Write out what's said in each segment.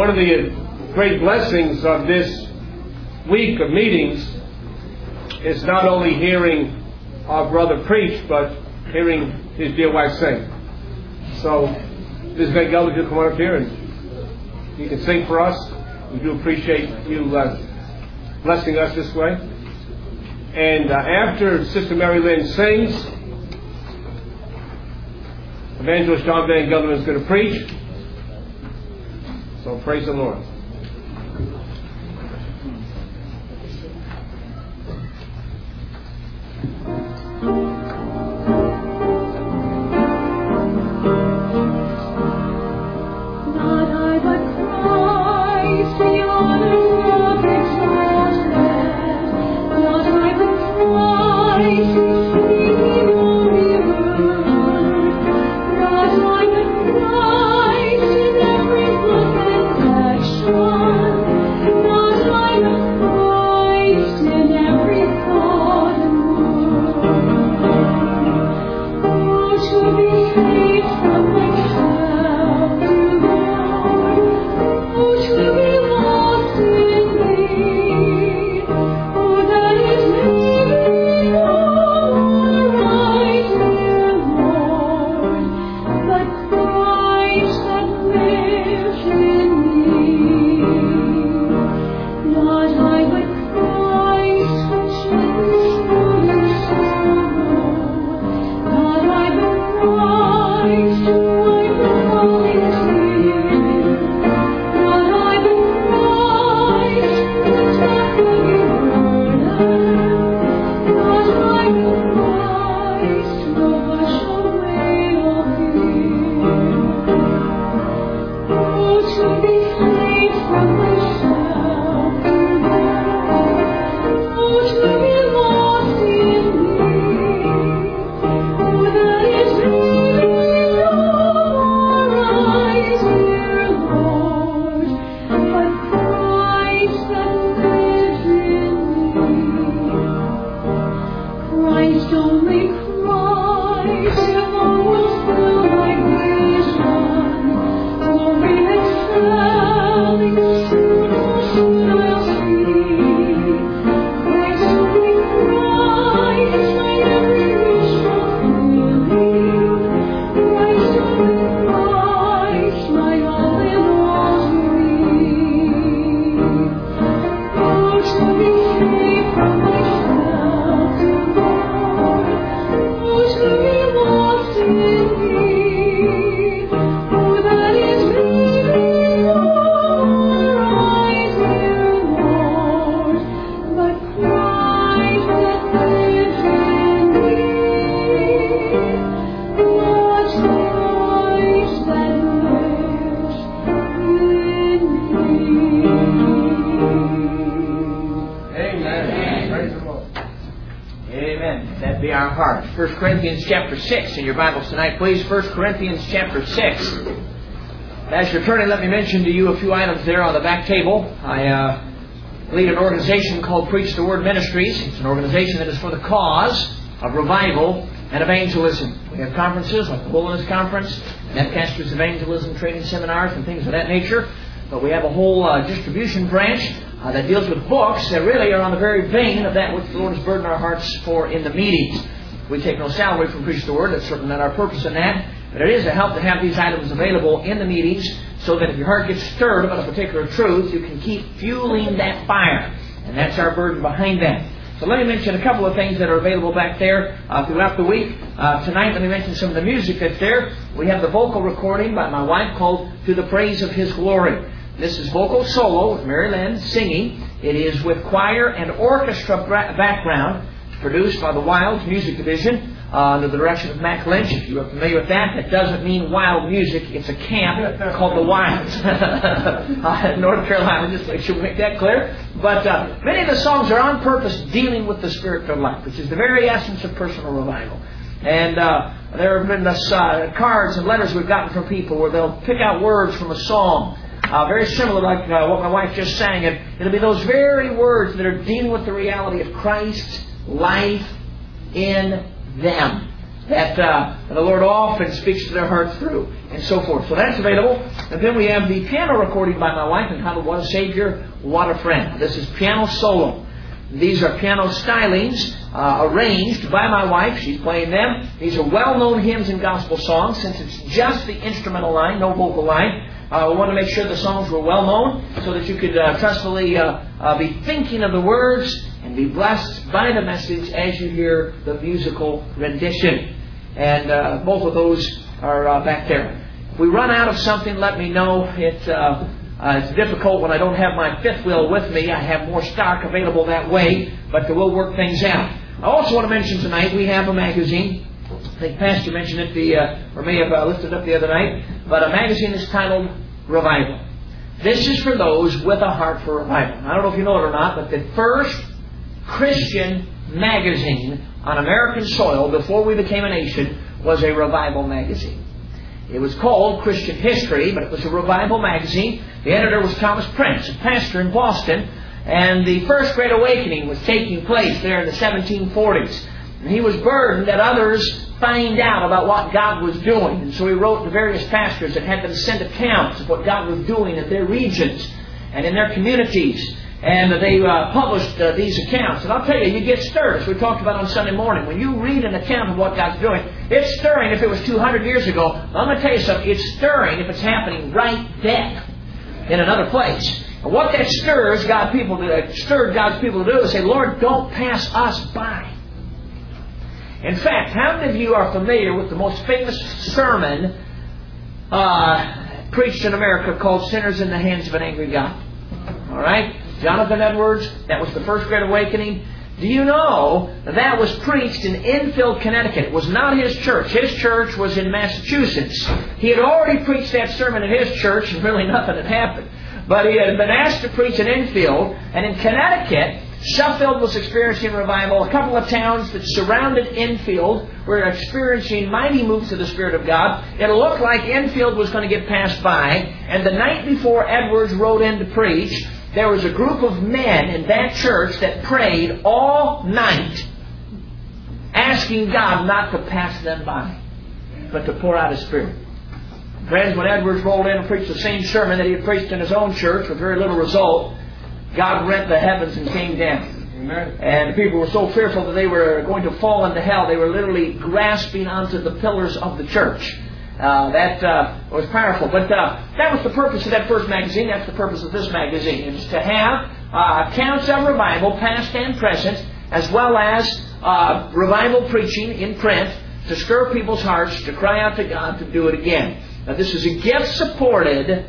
one of the great blessings of this week of meetings is not only hearing our brother preach, but hearing his dear wife sing. So, Ms. Van Gelder, you come on up here and you can sing for us. We do appreciate you blessing us this way. And after Sister Mary Lynn sings, Evangelist John Van Gelder is going to preach. So praise the Lord. Corinthians chapter 6 in your Bibles tonight, please. 1 Corinthians chapter 6. As you're turning, let me mention to you a few items there on the back table. I lead an organization called Preach the Word Ministries. It's an organization that is for the cause of revival and evangelism. We have conferences like the Holiness Conference, Netcasters Evangelism Training Seminars, and things of that nature. But we have a whole distribution branch that deals with books that really are on the very vein of that which the Lord has burdened our hearts for in the meetings. We take no salary from Preach the Word. That's certainly not our purpose in that. But it is a help to have these items available in the meetings so that if your heart gets stirred about a particular truth, you can keep fueling that fire. And that's our burden behind that. So let me mention a couple of things that are available back there throughout the week. Tonight, let me mention some of the music that's there. We have the vocal recording by my wife called To the Praise of His Glory. This is vocal solo with Mary Lynn singing. It is with choir and orchestra background. Produced by the Wilds Music Division under the direction of Mac Lynch. If you are familiar with that, that doesn't mean wild music. It's a camp called the Wilds in North Carolina. Just make sure we make that clear. But many of the songs are on purpose dealing with the Spirit-filled life, which is the very essence of personal revival. And there have been cards and letters we've gotten from people where they'll pick out words from a song. Very similar like what my wife just sang. It'll be those very words that are dealing with the reality of Christ's life in them. that the Lord often speaks to their hearts through, and so forth. So that's available. And then we have the piano recording by my wife entitled What a Savior, What a Friend. This is piano solo. These are piano stylings arranged by my wife. She's playing them. These are well-known hymns and gospel songs. Since it's just the instrumental line, no vocal line, we want to make sure the songs were well-known so that you could trustfully be thinking of the words and be blessed by the message as you hear the musical rendition. And both of those are back there. If we run out of something, let me know. It's difficult when I don't have my fifth wheel with me. I have more stock available that way, but we'll work things out. I also want to mention tonight we have a magazine. I think Pastor mentioned it, or may have lifted up the other night, but a magazine is titled Revival. This is for those with a heart for revival. I don't know if you know it or not, but the first Christian magazine on American soil before we became a nation was a revival magazine. It was called Christian History, but it was a revival magazine. The editor was Thomas Prince, a pastor in Boston, and the First Great Awakening was taking place there in the 1740s. And he was burdened that others find out about what God was doing. And so he wrote to various pastors and had them send accounts of what God was doing in their regions and in their communities. And they published these accounts. And I'll tell you, you get stirred, as we talked about on Sunday morning. When you read an account of what God's doing, it's stirring if it was 200 years ago. I'm going to tell you something. It's stirring if it's happening right then in another place. And what that stirred God's people to do is say, Lord, don't pass us by. In fact, how many of you are familiar with the most famous sermon preached in America called Sinners in the Hands of an Angry God? All right? Jonathan Edwards, that was the First Great Awakening. Do you know that was preached in Enfield, Connecticut? It was not his church. His church was in Massachusetts. He had already preached that sermon in his church and really nothing had happened. But he had been asked to preach in Enfield, and in Connecticut, Sheffield was experiencing revival. A couple of towns that surrounded Enfield were experiencing mighty moves of the Spirit of God. It looked like Enfield was going to get passed by. And the night before Edwards rode in to preach, there was a group of men in that church that prayed all night, asking God not to pass them by, but to pour out His Spirit. Friends, when Edwards rolled in and preached the same sermon that he had preached in his own church with very little result, God rent the heavens and came down. Amen. And the people were so fearful that they were going to fall into hell, they were literally grasping onto the pillars of the church. That was powerful. But that was the purpose of that first magazine. That's the purpose of this magazine. It's to have accounts of revival, past and present, as well as revival preaching in print to stir people's hearts to cry out to God to do it again. Now, this is a gift-supported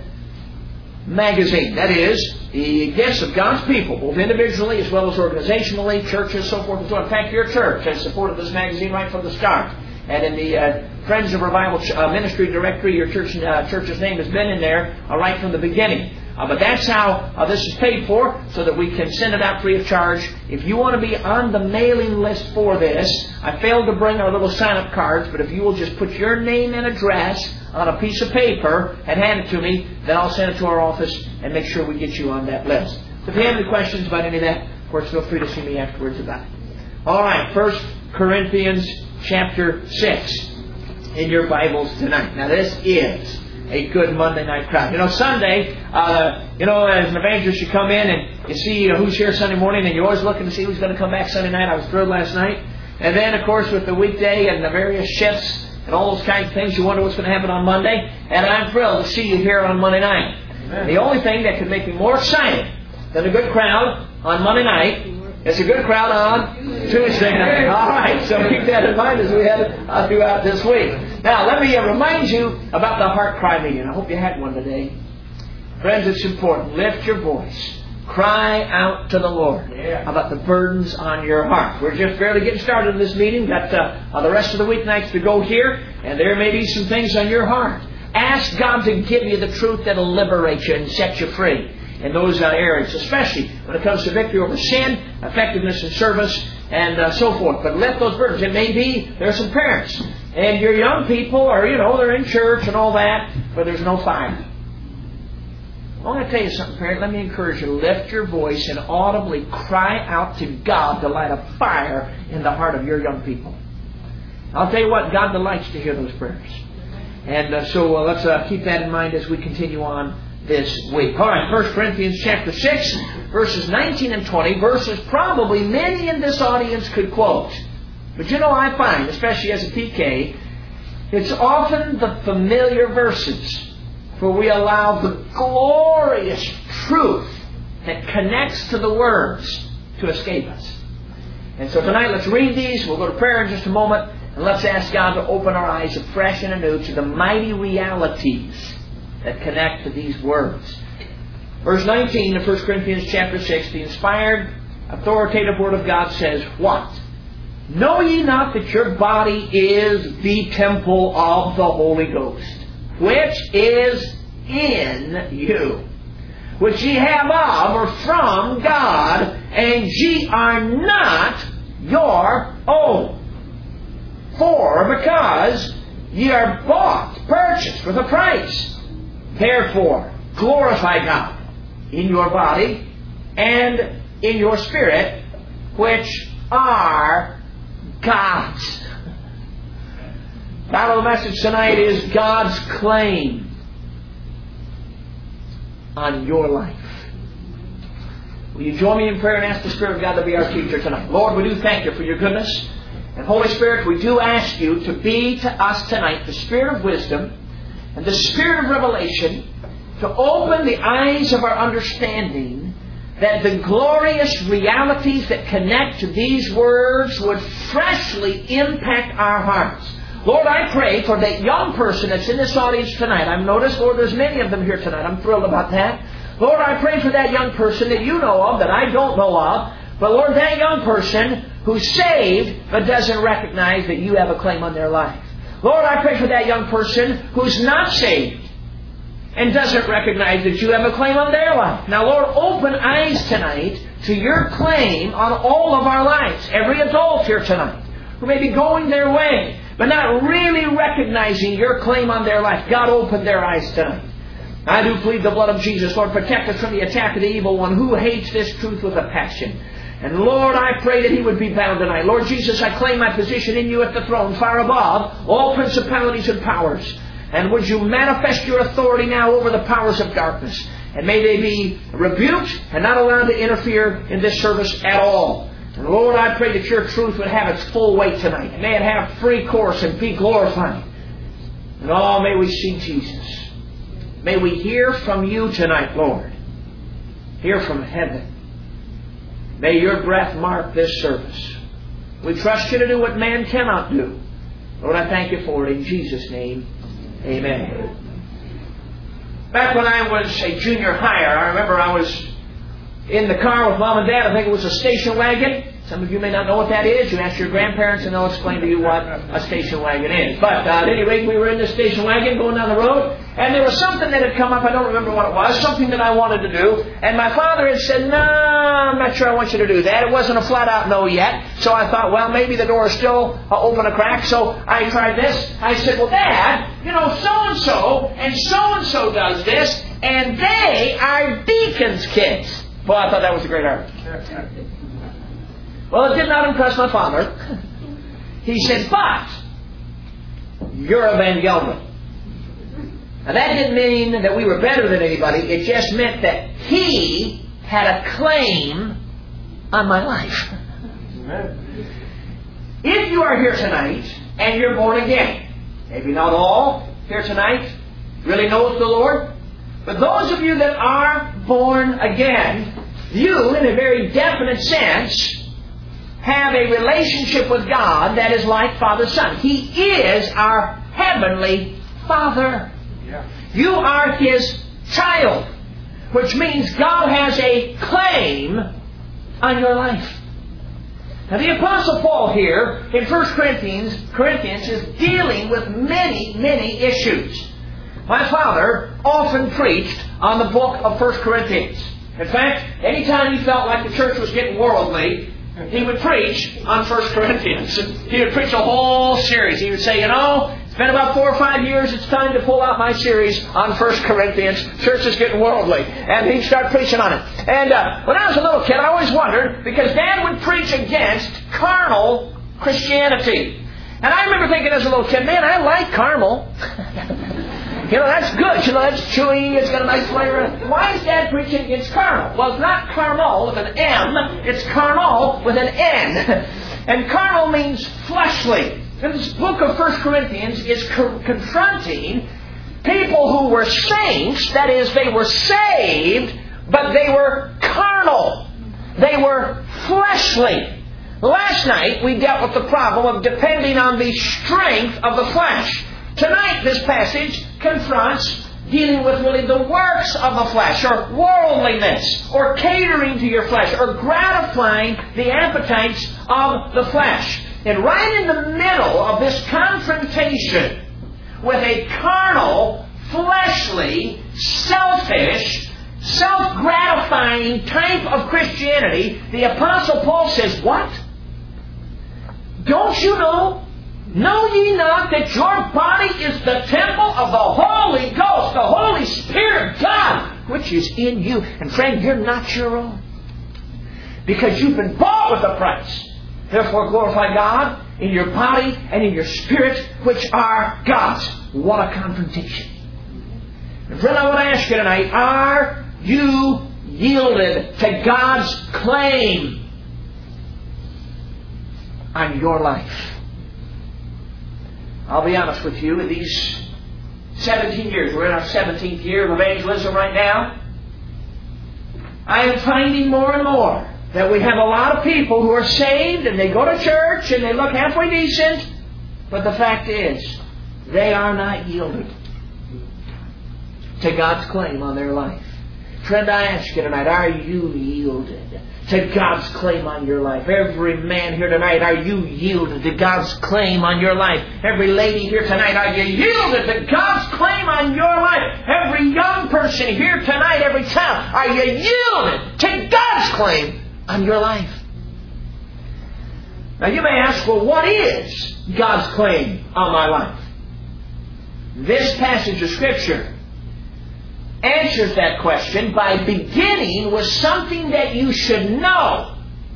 magazine. That is, the gifts of God's people, both individually as well as organizationally, churches, so forth and so on. In fact, your church has supported this magazine right from the start. And in the Friends of Revival Ministry Directory, your church's name has been in there right from the beginning. But that's how this is paid for, so that we can send it out free of charge. If you want to be on the mailing list for this, I failed to bring our little sign-up cards, but if you will just put your name and address on a piece of paper and hand it to me, then I'll send it to our office and make sure we get you on that list. So if you have any questions about any of that, of course, feel free to see me afterwards about it. All right, 1 Corinthians chapter 6 in your Bibles tonight. Now, this is a good Monday night crowd. You know, Sunday, as an evangelist, you come in and you see who's here Sunday morning, and you're always looking to see who's going to come back Sunday night. I was thrilled last night. And then, of course, with the weekday and the various shifts and all those kinds of things, you wonder what's going to happen on Monday. And I'm thrilled to see you here on Monday night. Amen. The only thing that could make me more excited than a good crowd on Monday night is a good crowd on Tuesday night. All right, so keep that in mind as we head throughout this week. Now, let me remind you about the Heart Cry meeting. I hope you had one today. Friends, it's important. Lift your voice. Cry out to the Lord about the burdens on your heart. We're just barely getting started in this meeting. Got the rest of the weeknights to go here, and there may be some things on your heart. Ask God to give you the truth that will liberate you and set you free in those areas, especially when it comes to victory over sin, effectiveness in service, and so forth. But let those burdens. It may be there's some parents, and your young people are, they're in church and all that, but there's no fire. I want to tell you something, parent. Let me encourage you to lift your voice and audibly cry out to God to light a fire in the heart of your young people. I'll tell you what, God delights to hear those prayers. And so let's keep that in mind as we continue on this week. All right, 1 Corinthians chapter 6, verses 19 and 20, verses probably many in this audience could quote. But you know, I find, especially as a PK, it's often the familiar verses where we allow the glorious truth that connects to the words to escape us. And so tonight, let's read these. We'll go to prayer in just a moment. And let's ask God to open our eyes afresh and anew to the mighty realities that connect to these words. Verse 19 of 1 Corinthians chapter 6, the inspired, authoritative Word of God says, what? Know ye not that your body is the temple of the Holy Ghost, which is in you, which ye have of or from God, and ye are not your own. For because ye are bought, purchased with a price. Therefore, glorify God in your body and in your spirit, which are God's. The title of the message tonight is God's claim on your life. Will you join me in prayer and ask the Spirit of God to be our teacher tonight? Lord, we do thank you for your goodness. And Holy Spirit, we do ask you to be to us tonight the Spirit of wisdom and the Spirit of revelation, to open the eyes of our understanding, that the glorious realities that connect to these words would freshly impact our hearts. Lord, I pray for that young person that's in this audience tonight. I've noticed, Lord, there's many of them here tonight. I'm thrilled about that. Lord, I pray for that young person that you know of, that I don't know of. But Lord, that young person who's saved but doesn't recognize that you have a claim on their life. Lord, I pray for that young person who's not saved and doesn't recognize that you have a claim on their life. Now, Lord, open eyes tonight to your claim on all of our lives. Every adult here tonight who may be going their way but not really recognizing your claim on their life. God, open their eyes tonight. I do plead the blood of Jesus. Lord, protect us from the attack of the evil one who hates this truth with a passion. And Lord, I pray that he would be bound tonight. Lord Jesus, I claim my position in you at the throne, far above all principalities and powers. And would you manifest your authority now over the powers of darkness? And may they be rebuked and not allowed to interfere in this service at all. And Lord, I pray that your truth would have its full weight tonight. May it have free course and be glorified. And oh, may we see Jesus. May we hear from you tonight, Lord. Hear from heaven. May your breath mark this service. We trust you to do what man cannot do. Lord, I thank you for it in Jesus' name. Amen. Back when I was a junior higher, I remember I was in the car with Mom and Dad. I think it was a station wagon. Some of you may not know what that is. You ask your grandparents and they'll explain to you what a station wagon is. But at any rate, we were in the station wagon going down the road, and there was something that had come up. I don't remember what it was. Something that I wanted to do. And my father had said, "No, I'm not sure I want you to do that." It wasn't a flat-out no yet. So I thought, well, maybe the door is still open a crack. So I tried this. I said, "Well, Dad, you know, so-and-so does this, and they are deacon's kids." Well, I thought that was a great argument. Well, it did not impress my father. He said, "But you're a Van Gelder." Now, that didn't mean that we were better than anybody. It just meant that he had a claim on my life. If you are here tonight and you're born again, maybe not all here tonight really knows the Lord, but those of you that are born again, you, in a very definite sense, have a relationship with God that is like Father-Son. He is our heavenly Father. Yeah. You are His child, which means God has a claim on your life. Now, the Apostle Paul here in 1 Corinthians is dealing with many, many issues. My father often preached on the book of 1 Corinthians. In fact, anytime he felt like the church was getting worldly, he would preach on 1 Corinthians. He would preach a whole series. He would say, "You know, it's been about 4 or 5 years. It's time to pull out my series on 1 Corinthians. Church is getting worldly." And he'd start preaching on it. And when I was a little kid, I always wondered, because Dad would preach against carnal Christianity. And I remember thinking as a little kid, man, I like caramel. That's good. That's chewy. It's got a nice flavor. Why is Dad preaching against caramel? Well, it's not caramel with an M. It's carnal with an N. And carnal means fleshly. And this book of 1 Corinthians is confronting people who were saints. That is, they were saved, but they were carnal. They were fleshly. Last night, we dealt with the problem of depending on the strength of the flesh. Tonight, this passage confronts dealing with really the works of the flesh, or worldliness, or catering to your flesh, or gratifying the appetites of the flesh. And right in the middle of this confrontation with a carnal, fleshly, selfish, self-gratifying type of Christianity, the Apostle Paul says, what? Don't you know? Know ye not that your body is the temple of the Holy Ghost, the Holy Spirit of God, which is in you? And friend, you're not your own. Because you've been bought with a price. Therefore glorify God in your body and in your spirit, which are God's. What a confrontation. And friend, I want to ask you tonight, are you yielded to God's claim on your life? I'll be honest with you, in these 17 years, we're in our 17th year of evangelism right now, I am finding more and more that we have a lot of people who are saved and they go to church and they look halfway decent, but the fact is, they are not yielded to God's claim on their life. Friend, I ask you tonight, are you yielded to God's claim on your life? Every man here tonight, are you yielded to God's claim on your life? Every lady here tonight, are you yielded to God's claim on your life? Every young person here tonight, every child, are you yielded to God's claim on your life? Now you may ask, well, what is God's claim on my life? This passage of Scripture answers that question by beginning with something that you should know,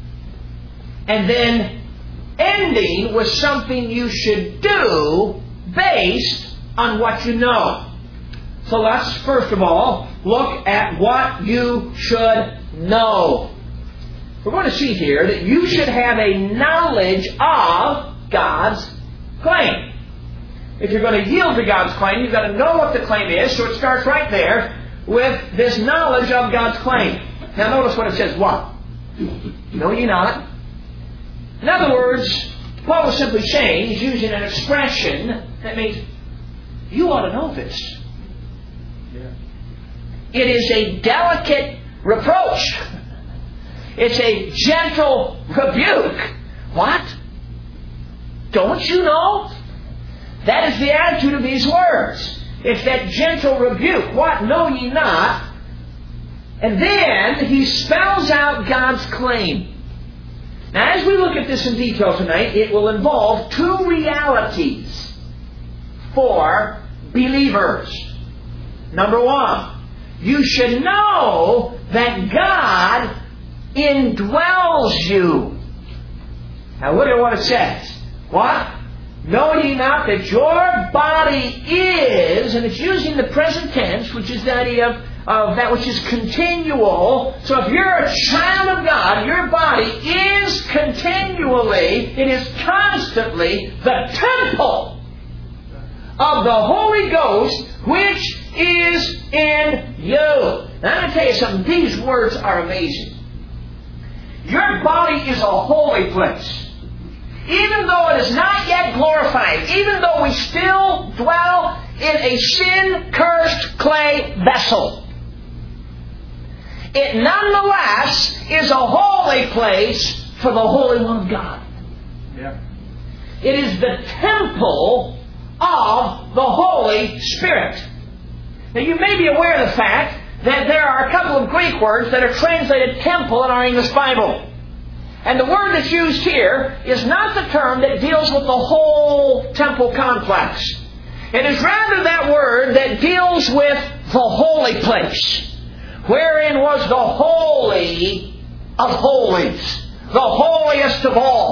and then ending with something you should do based on what you know. So let's first of all look at what you should know. We're going to see here that you should have a knowledge of God's claim. If you're going to yield to God's claim, you've got to know what the claim is. So it starts right there with this knowledge of God's claim. Now notice what it says. What? Know ye not? In other words, Paul was simply saying, he's using an expression that means, you ought to know this. Yeah. It is a delicate reproach. It's a gentle rebuke. What? Don't you know? That is the attitude of these words. It's that gentle rebuke. What? Know ye not? And then he spells out God's claim. Now, as we look at this in detail tonight, it will involve two realities for believers. Number one, you should know that God indwells you. Now look at what it says. What? Know ye not that your body is, and it's using the present tense, which is the idea of that which is continual. So if you're a child of God, your body is continually, it is constantly the temple of the Holy Ghost, which is in you. Now I'm going to tell you something. These words are amazing. Your body is a holy place. Even though it is not yet glorified, even though we still dwell in a sin-cursed clay vessel, it nonetheless is a holy place for the Holy One of God. Yeah. It is the temple of the Holy Spirit. Now you may be aware of the fact that there are a couple of Greek words that are translated temple in our English Bible. And the word that's used here is not the term that deals with the whole temple complex. It is rather that word that deals with the holy place, wherein was the Holy of Holies, the holiest of all.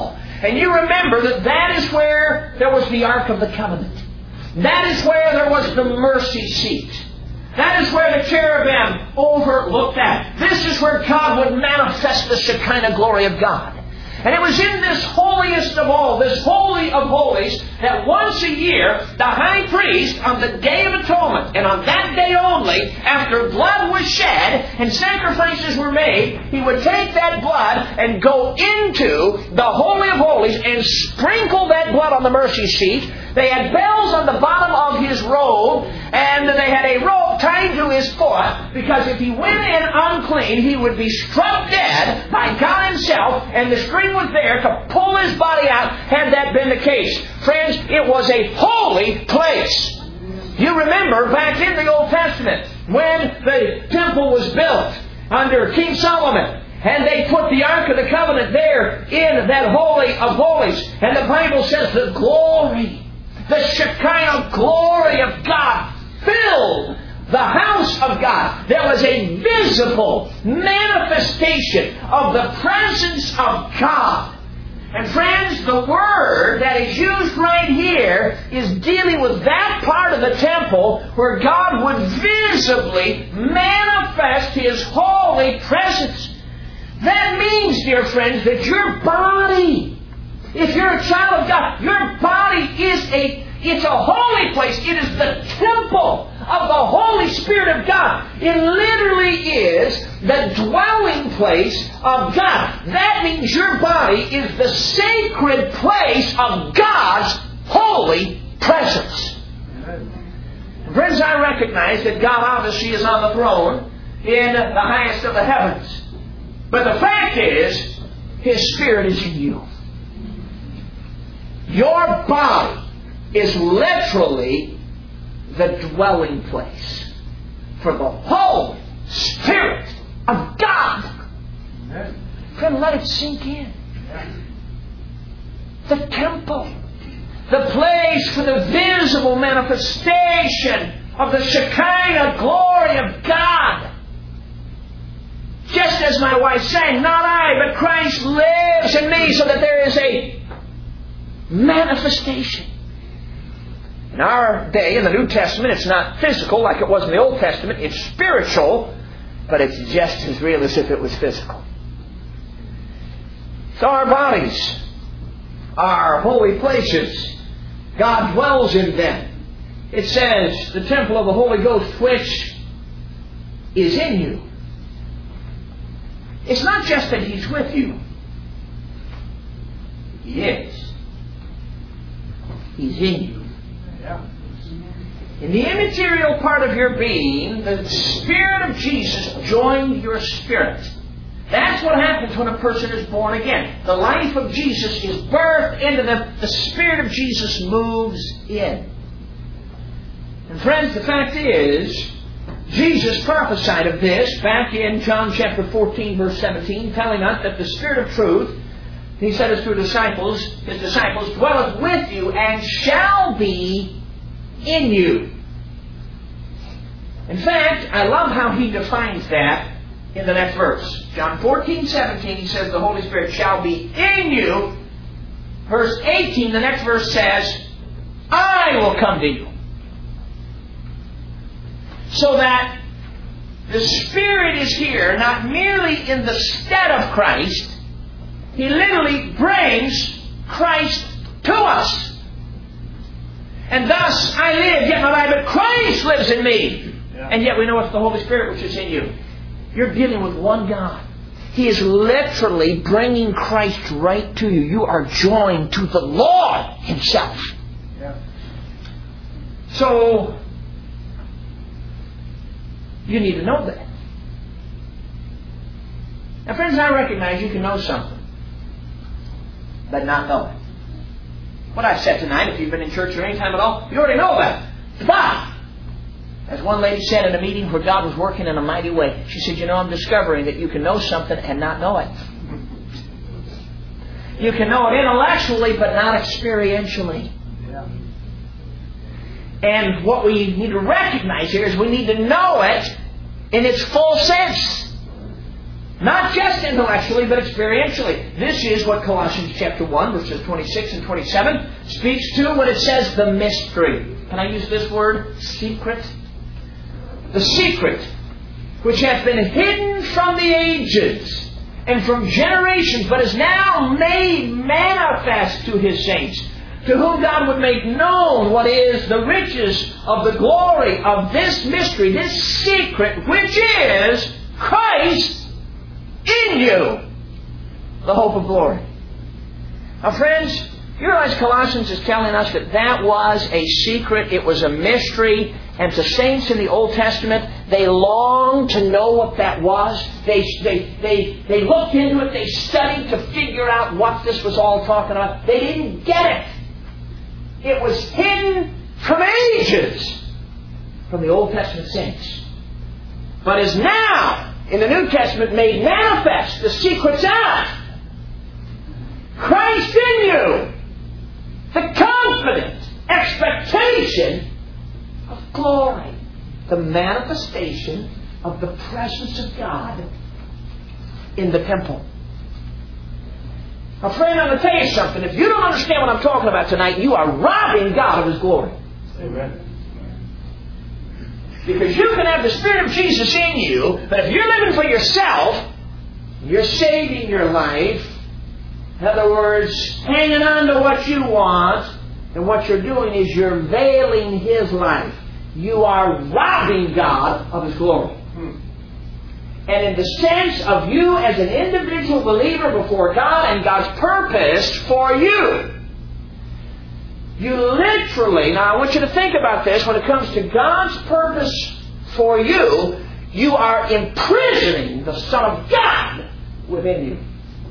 And you remember that that is where there was the Ark of the Covenant. That is where there was the mercy seat. That is where the cherubim overlooked that. This is where God would manifest the Shekinah glory of God. And it was in this holiest of all, this holy of holies, that once a year, the high priest, on the Day of Atonement, and on that day only, after blood was shed and sacrifices were made, he would take that blood and go into the Holy of Holies and sprinkle that blood on the mercy seat. They had bells on the bottom of his robe, and they had a rope tied to his foot, because if he went in unclean, he would be struck dead by God Himself, and the string was there to pull his body out, had that been the case. Friends, it was a holy place. You remember back in the Old Testament, when the temple was built under King Solomon, and they put the Ark of the Covenant there in that Holy of Holies, and the Bible says the glory, the Shekinah glory of God filled the house of God. There was a visible manifestation of the presence of God. And friends, the word that is used right here is dealing with that part of the temple where God would visibly manifest His holy presence. That means, dear friends, that your body, if you're a child of God, your body it's a holy place. It is the temple of the Holy Spirit of God. It literally is the dwelling place of God. That means your body is the sacred place of God's holy presence. Friends, I recognize that God obviously is on the throne in the highest of the heavens. But the fact is, His Spirit is in you. Your body is literally the dwelling place for the Holy Spirit of God. Friend, let it sink in. The temple, the place for the visible manifestation of the Shekinah glory of God. Just as my wife sang, not I, but Christ lives in me, so that there is a manifestation. In our day, in the New Testament, it's not physical like it was in the Old Testament. It's spiritual, but it's just as real as if it was physical. So our bodies are holy places. God dwells in them. It says, the temple of the Holy Ghost, which is in you. It's not just that He's with you. He is. He's in you. In the immaterial part of your being, the Spirit of Jesus joined your spirit. That's what happens when a person is born again. The life of Jesus is birthed into them. The Spirit of Jesus moves in. And friends, the fact is, Jesus prophesied of this back in John chapter 14, verse 17, telling us that the Spirit of truth, He said it to His disciples, dwelleth with you and shall be in you. In fact, I love how He defines that in the next verse. John 14, 17, He says the Holy Spirit shall be in you. Verse 18, the next verse says, I will come to you. So that the Spirit is here not merely in the stead of Christ. He literally brings Christ to us. And thus I live, yet not I, but Christ lives in me. Yeah. And yet we know it's the Holy Spirit which is in you. You're dealing with one God. He is literally bringing Christ right to you. You are joined to the Lord Himself. Yeah. So, you need to know that. Now, friends, I recognize you can know something, but not know it. What I've said tonight, if you've been in church or any time at all, you already know that. But, as one lady said in a meeting where God was working in a mighty way, she said, I'm discovering that you can know something and not know it. You can know it intellectually, but not experientially. Yeah. And what we need to recognize here is we need to know it in its full sense. Not just intellectually, but experientially. This is what Colossians chapter 1, verses 26 and 27 speaks to when it says the mystery. Can I use this word? Secret. The secret, which hath been hidden from the ages and from generations, but is now made manifest to His saints, to whom God would make known what is the riches of the glory of this mystery, this secret, which is Christ in you, the hope of glory. Now, friends, you realize Colossians is telling us that was a secret, it was a mystery, and to saints in the Old Testament, they longed to know what that was. They looked into it, they studied to figure out what this was all talking about. They didn't get it. It was hidden from ages from the Old Testament saints, but is now in the New Testament made manifest. The secret's out. Christ in you. The confident expectation of glory. The manifestation of the presence of God in the temple. Now, friend, I'm going to tell you something. If you don't understand what I'm talking about tonight, you are robbing God of His glory. Amen. Because you can have the Spirit of Jesus in you, but if you're living for yourself, you're saving your life. In other words, hanging on to what you want, and what you're doing is you're veiling His life. You are robbing God of His glory. And in the sense of you as an individual believer before God and God's purpose for you, you literally, now I want you to think about this, when it comes to God's purpose for you, you are imprisoning the Son of God within you.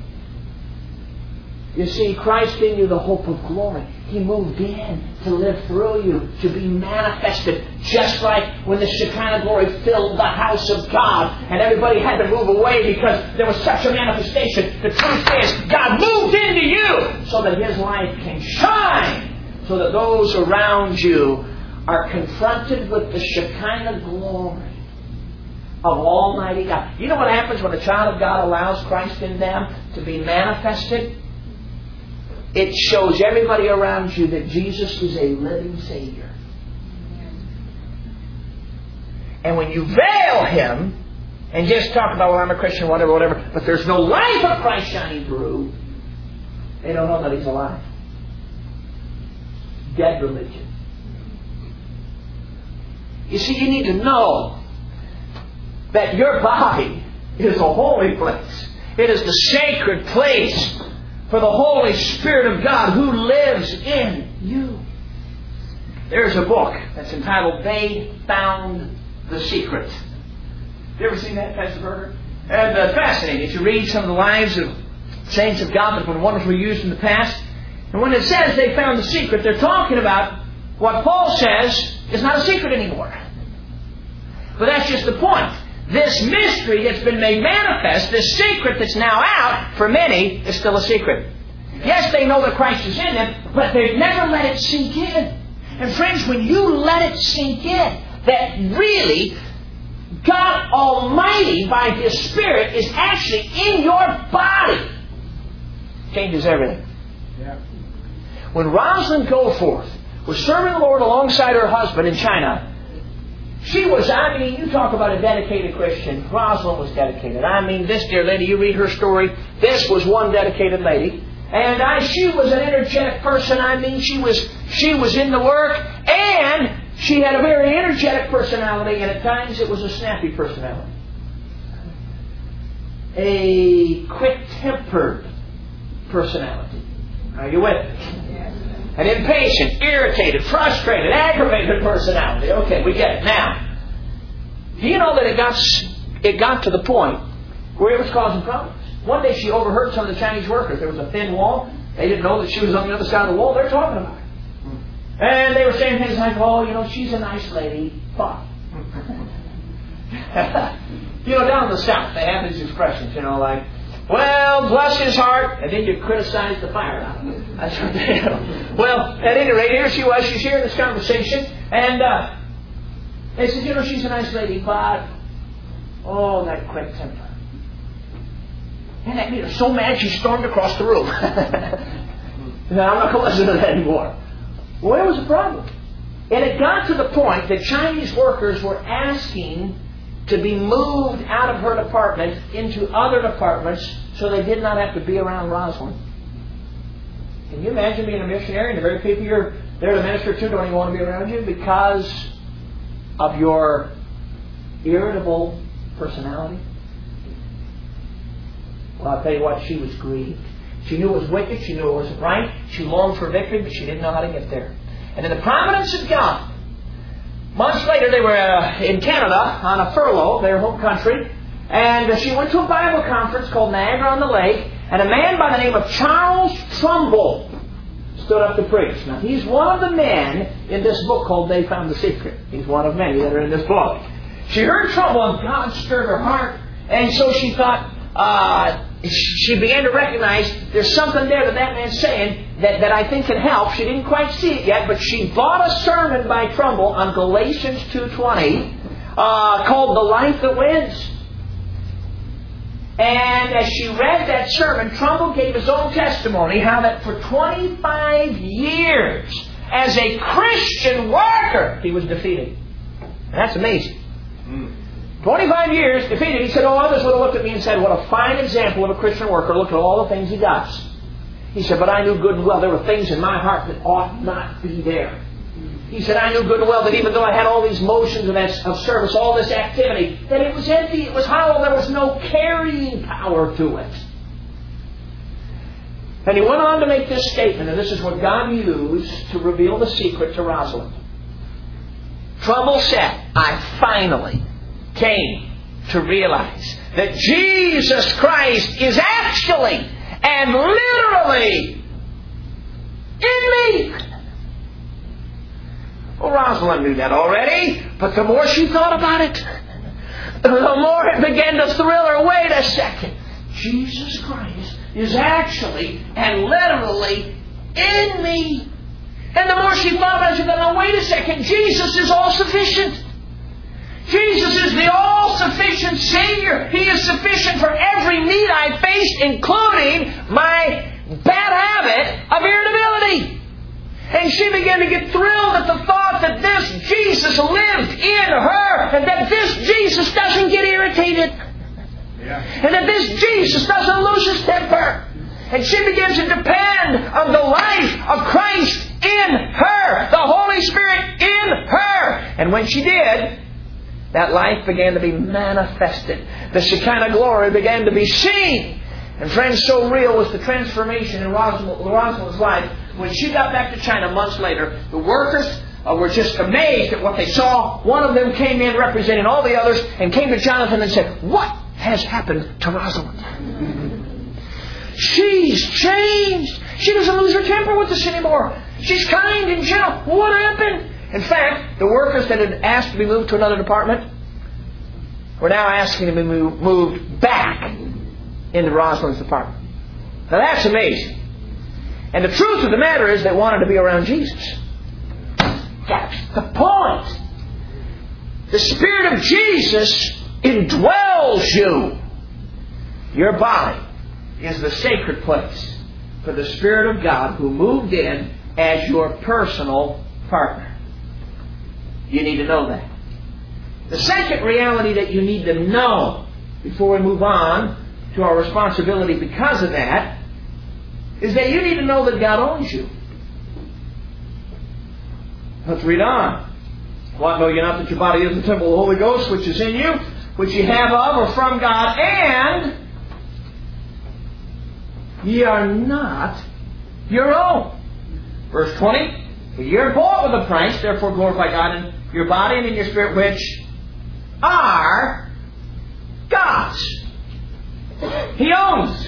You see, Christ in you, the hope of glory. He moved in to live through you, to be manifested. Just like when the Shekinah glory filled the house of God and everybody had to move away because there was such a manifestation. The truth is, God moved into you so that His light can shine. So that those around you are confronted with the Shekinah glory of Almighty God. You know what happens when a child of God allows Christ in them to be manifested? It shows everybody around you that Jesus is a living Savior. And when you veil Him and just talk about, well, I'm a Christian, whatever, but there's no life of Christ shining through, they don't know that He's alive. Dead religion. You see, you need to know that your body is a holy place. It is the sacred place for the Holy Spirit of God who lives in you. There's a book that's entitled They Found the Secret. You ever seen that, Pastor Berger? And fascinating. If you read some of the lives of saints of God that have been wonderfully used in the past, and when it says they found the secret, they're talking about what Paul says is not a secret anymore. But that's just the point. This mystery that's been made manifest, this secret that's now out, for many, is still a secret. Yes, they know that Christ is in them, but they've never let it sink in. And friends, when you let it sink in, that really God Almighty, by His Spirit, is actually in your body, changes everything. Yeah. When Rosalind Goforth was serving the Lord alongside her husband in China, she was, you talk about a dedicated Christian. Rosalind was dedicated. This dear lady, you read her story, this was one dedicated lady. And she was an energetic person. She was in the work, and she had a very energetic personality, and at times it was a snappy personality. A quick-tempered personality. Are you with me? An impatient, irritated, frustrated, aggravated personality. Okay, we get it. Now, do you know that it got to the point where it was causing problems? One day she overheard some of the Chinese workers. There was a thin wall. They didn't know that she was on the other side of the wall. They're talking about it. And they were saying things like, she's a nice lady, but... down in the South, they have these expressions, like, well, bless his heart, and then you criticize the fire out of it. That's what they do. Well, at any rate, here she was. She's hearing this conversation, and they said, she's a nice lady, but, that quick temper. And that made her so mad she stormed across the room. No, I'm not going to listen to that anymore. Well, where was the problem? And it got to the point that Chinese workers were asking to be moved out of her department into other departments so they did not have to be around Rosalind. Can you imagine being a missionary and the very people you're there to minister to don't even want to be around you because of your irritable personality? Well, I'll tell you what, she was grieved. She knew it was wicked. She knew it wasn't right. She longed for victory, but she didn't know how to get there. And in the providence of God, months later they were in Canada on a furlough, their home country, and she went to a Bible conference called Niagara-on-the-Lake, and a man by the name of Charles Trumbull stood up to preach. Now, he's one of the men in this book called They Found the Secret. He's one of many that are in this book. She heard Trumbull, and God stirred her heart, and so she thought, she began to recognize there's something there that man's saying that I think can help. She didn't quite see it yet, but she bought a sermon by Trumbull on Galatians 2:20 called The Life That Wins. And as she read that sermon, Trumbull gave his own testimony how that for 25 years as a Christian worker he was defeated. And that's amazing. 25 years defeated. He said, others would have looked at me and said, what a fine example of a Christian worker. Look at all the things he does. He said, but I knew good and well there were things in my heart that ought not be there. He said, I knew good and well that even though I had all these motions of service, all this activity, that it was empty, it was hollow, there was no carrying power to it. And he went on to make this statement, and this is what God used to reveal the secret to Rosalind. Trumbull said, I finally came to realize that Jesus Christ is actually and literally in me. Well, Rosalind knew that already, but the more she thought about it, the more it began to thrill her. Wait a second. Jesus Christ is actually and literally in me. And the more she thought about it, she thought, now wait a second. Jesus is all-sufficient. Jesus is the all-sufficient Savior. He is sufficient for every need I face, including my bad habit of irritability. And she began to get thrilled at the thought that this Jesus lived in her, and that this Jesus doesn't get irritated. And that this Jesus doesn't lose his temper. And she began to depend on the life of Christ in her, the Holy Spirit in her. And when she did, that life began to be manifested. The Shekinah glory began to be seen. And friends, so real was the transformation in Rosalind's life. When she got back to China months later, the workers were just amazed at what they saw. One of them came in representing all the others and came to Jonathan and said, what has happened to Rosalind? She's changed. She doesn't lose her temper with us anymore. She's kind and gentle. What happened? In fact, the workers that had asked to be moved to another department were now asking to be moved back into Rosalind's department. Now that's amazing. And the truth of the matter is they wanted to be around Jesus. That's the point. The Spirit of Jesus indwells you. Your body is the sacred place for the Spirit of God who moved in as your personal partner. You need to know that. The second reality that you need to know before we move on to our responsibility because of that is that you need to know that God owns you. Let's read on. What, know you not that your body is the temple of the Holy Ghost, which is in you, which ye have of or from God, and ye are not your own. Verse 20. For ye are bought with a price, therefore glorify God in your body and in your spirit, which are God's. He owns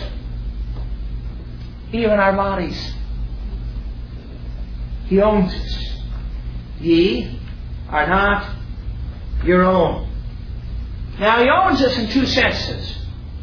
even our bodies. He owns us. Ye are not your own. Now, He owns us in two senses.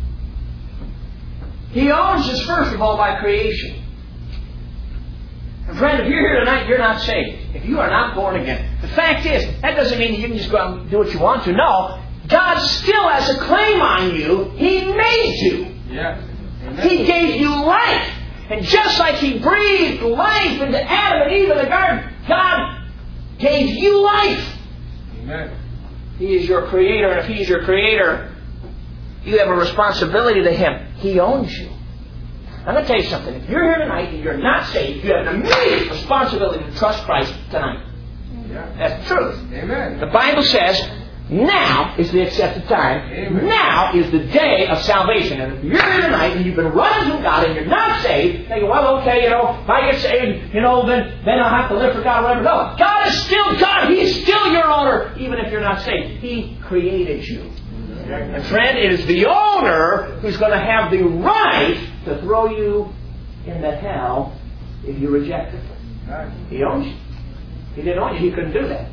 He owns us, first of all, by creation. And friend, if you're here tonight, you're not saved. If you are not born again. The fact is, that doesn't mean that you can just go out and do what you want to. No. God still has a claim on you. He made you. Yeah. He gave you life. And just like He breathed life into Adam and Eve in the garden, God gave you life. Amen. He is your Creator, and if He is your Creator, you have a responsibility to Him. He owns you. I'm going to tell you something. If you're here tonight and you're not saved, you have an immediate responsibility to trust Christ tonight. Yeah. That's the truth. Amen. The Bible says, now is the accepted time. Amen. Now is the day of salvation. And if you're here tonight and you've been running from God and you're not saved, thinking, well, okay, if I get saved, then I'll have to live for God or whatever. No, God is still God. He's still your owner, even if you're not saved. He created you. And friend, it is the owner who's going to have the right to throw you into hell if you reject it. He owns you. He didn't own you. He couldn't do that.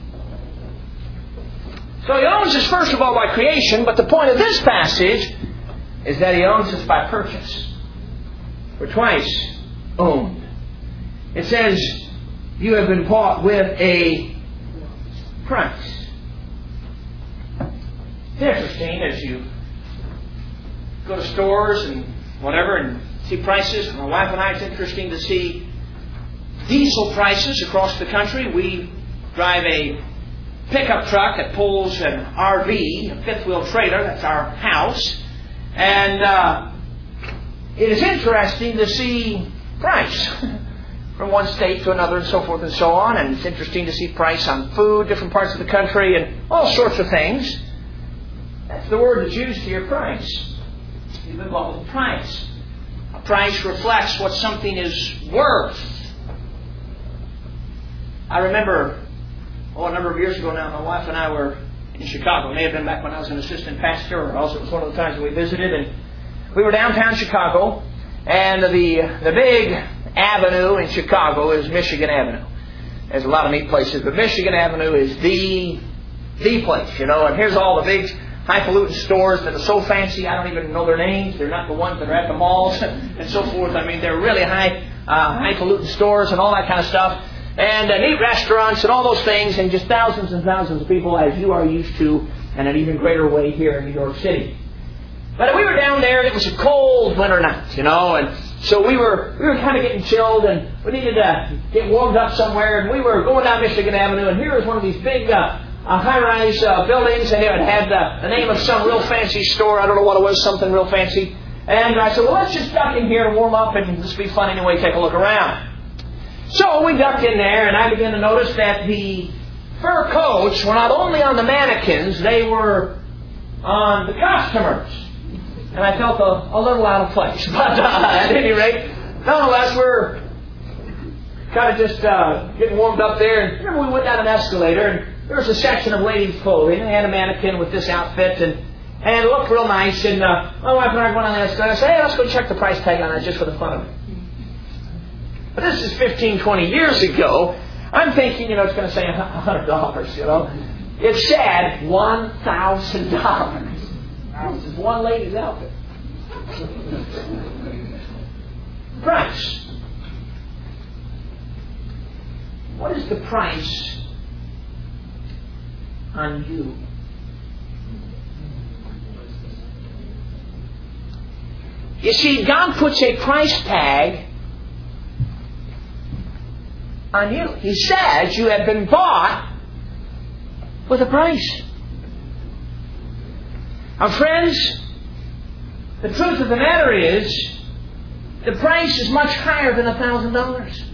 So He owns us first of all by creation, but the point of this passage is that He owns us by purchase. We're twice owned. It says, you have been bought with a price. It's interesting as you go to stores and whatever and see prices. My wife and I, it's interesting to see diesel prices across the country. We drive a pickup truck that pulls an RV, a fifth-wheel trailer. That's our house. And it is interesting to see price from one state to another and so forth and so on. And it's interesting to see price on food, different parts of the country, and all sorts of things. That's the word that's used here, price. You've been bought with a price. A price reflects what something is worth. I remember, a number of years ago now, my wife and I were in Chicago. It may have been back when I was an assistant pastor, or also it was one of the times that we visited. And we were downtown Chicago, and the big avenue in Chicago is Michigan Avenue. There's a lot of neat places, but Michigan Avenue is the place, and here's all the big highfalutin stores that are so fancy, I don't even know their names. They're not the ones that are at the malls and so forth. I mean, they're really highfalutin stores and all that kind of stuff. And neat restaurants and all those things, and just thousands and thousands of people as you are used to, and an even greater way here in New York City. But we were down there, and it was a cold winter night, and so we were kind of getting chilled, and we needed to get warmed up somewhere, and we were going down Michigan Avenue, and here was one of these big high-rise buildings, and it had the name of some real fancy store. I don't know what it was, something real fancy. And I said, well, let's just duck in here and warm up, and this will be fun anyway, take a look around. So we ducked in there, and I began to notice that the fur coats were not only on the mannequins, they were on the customers. And I felt a little out of place. But at any rate, nonetheless, we're kind of just getting warmed up there. And remember, we went down an escalator, and there was a section of ladies' clothing. They had a mannequin with this outfit, and it looked real nice. And my wife and I went on the escalator. I said, hey, let's go check the price tag on that just for the fun of it. But this is 15, 20 years ago. I'm thinking, it's going to say $100, It said $1,000. This is one lady's outfit. Price. What is the price on you? You see, God puts a price tag on you. He says you have been bought with a price. Now, friends, the truth of the matter is, the price is much higher than $1,000.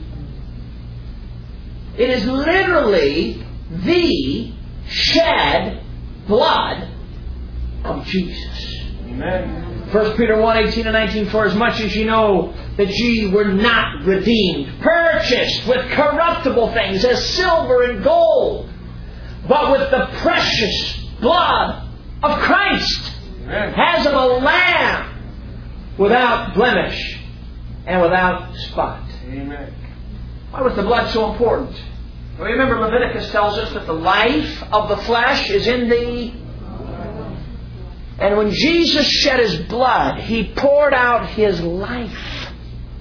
It is literally the shed blood of Jesus. Amen. 1 Peter 1:18 and 19, for as much as you know that ye were not redeemed, purchased with corruptible things as silver and gold, but with the precious blood of Christ, Amen. as of a lamb, without blemish and without spot. Amen. Why was the blood so important? Well, remember, Leviticus tells us that the life of the flesh is in the... And when Jesus shed His blood, He poured out His life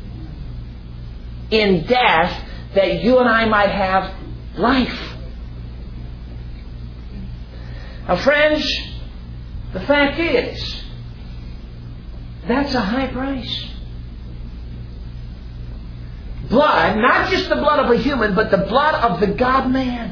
in death that you and I might have life. Now, friends, the fact is That's a high price. Blood, not just the blood of a human, but the blood of the God-man.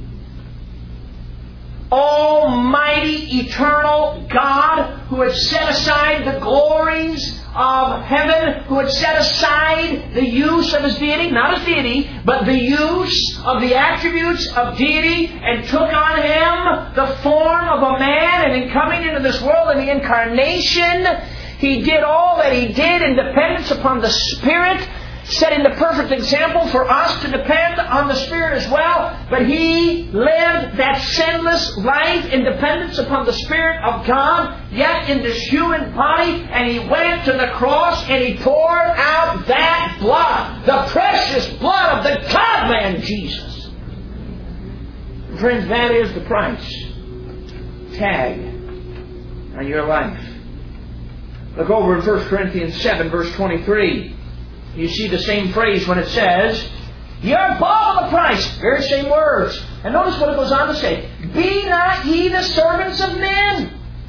Almighty, eternal God who had set aside the glories of heaven, who had set aside the use of His deity, not His deity, but the use of the attributes of deity, and took on Him the form of a man, and in coming into this world in the incarnation, He did all that He did in dependence upon the Spirit, setting the perfect example for us to depend on the Spirit as well. But He lived that sinless life in dependence upon the Spirit of God, yet in this human body, and He went to the cross and He poured out that blood, the precious blood of the God-man Jesus. Friends, that is the price tag on your life. Look over in 1 Corinthians 7, verse 23. You see the same phrase when it says, "You're bought with a price." Very same words. And notice what it goes on to say. "Be not ye the servants of men."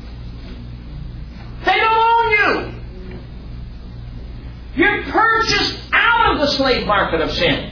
They don't own you. You're purchased out of the slave market of sin.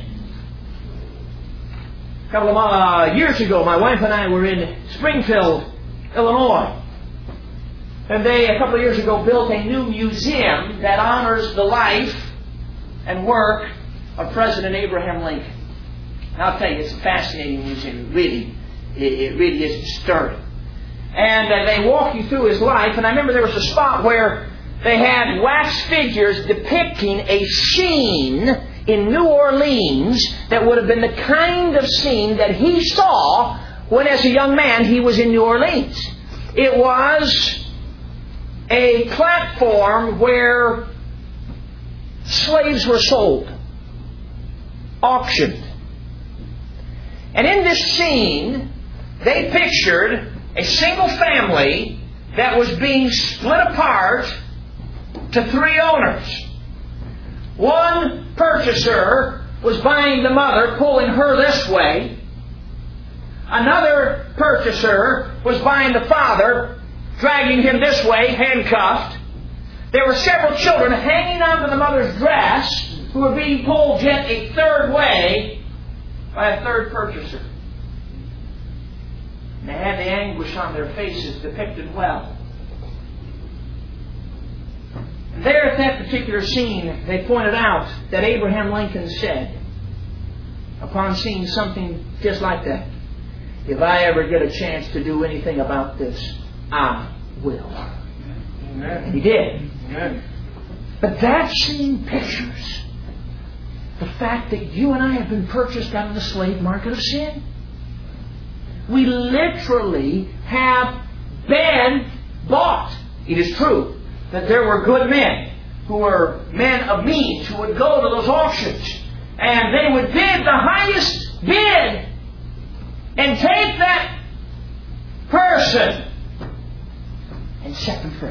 A couple of years ago, my wife and I were in Springfield, Illinois. And they, a couple of years ago, built a new museum that honors the life and work of President Abraham Lincoln. And I'll tell you, it's a fascinating museum. It really is stirring. And they walk you through his life. And I remember there was a spot where they had wax figures depicting a scene in New Orleans that would have been the kind of scene that he saw when, as a young man, he was in New Orleans. It was a platform where slaves were sold, auctioned. And in this scene, they pictured a single family that was being split apart to three owners. One purchaser was buying the mother, pulling her this way. Another purchaser was buying the father, dragging him this way, handcuffed. There were several children hanging onto the mother's dress who were being pulled yet a third way by a third purchaser. And they had the anguish on their faces depicted well. And there at that particular scene, they pointed out that Abraham Lincoln said, upon seeing something just like that, "If I ever get a chance to do anything about this, I will." Amen. And he did. Amen. But that scene pictures the fact that you and I have been purchased out of the slave market of sin. We literally have been bought. It is true that there were good men who were men of means who would go to those auctions and they would bid the highest bid and take that person and set them free.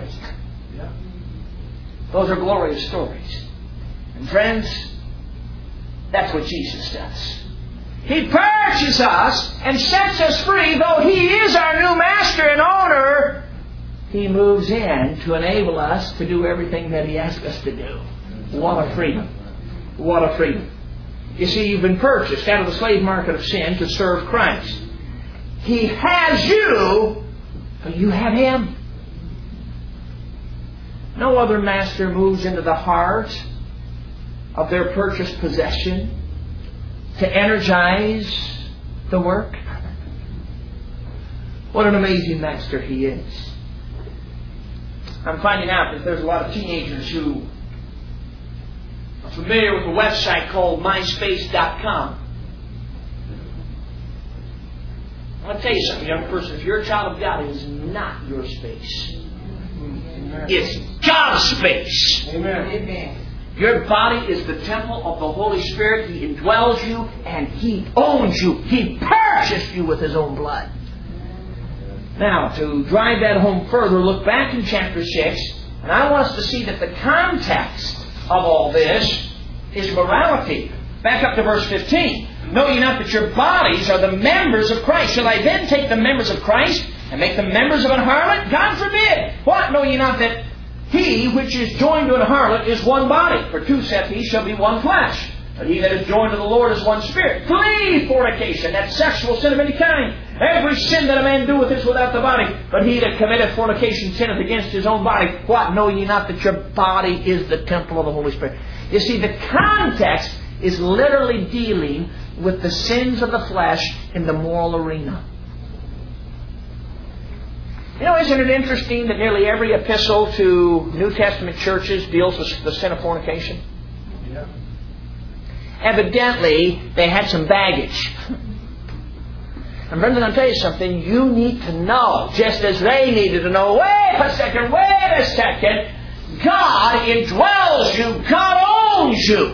Those are glorious stories. And friends, that's what Jesus does. He purchases us and sets us free. Though He is our new master and owner, He moves in to enable us to do everything that He asks us to do. What a freedom. What a freedom. You see, you've been purchased out of the slave market of sin to serve Christ. He has you, but you have Him. No other master moves into the heart of their purchased possession to energize the work. What an amazing master He is. I'm finding out that there's a lot of teenagers who are familiar with a website called MySpace.com. I want to tell you something, young person. If you're a child of God, it is not your space. Amen. It's God's space. Amen. Amen. Your body is the temple of the Holy Spirit. He indwells you and He owns you. He purchased you with His own blood. Now, to drive that home further, look back in chapter 6, and I want us to see that the context of all this is morality. Back up to verse 15. Know ye not that your bodies are the members of Christ? Shall I then take the members of Christ and make them members of an harlot? God forbid. What? Know ye not that He which is joined to an harlot is one body. For two, saith he, shall be one flesh. But he that is joined to the Lord is one spirit. Flee fornication, that sexual sin of any kind. Every sin that a man doeth is without the body. But he that committeth fornication sinneth against his own body. What? Know ye not that your body is the temple of the Holy Spirit? You see, the context is literally dealing with the sins of the flesh in the moral arena. You know, isn't it interesting that nearly every epistle to New Testament churches deals with the sin of fornication? Yeah. Evidently, they had some baggage. And friends, I'll tell you something. You need to know, just as they needed to know, wait a second, God indwells you. God owns you.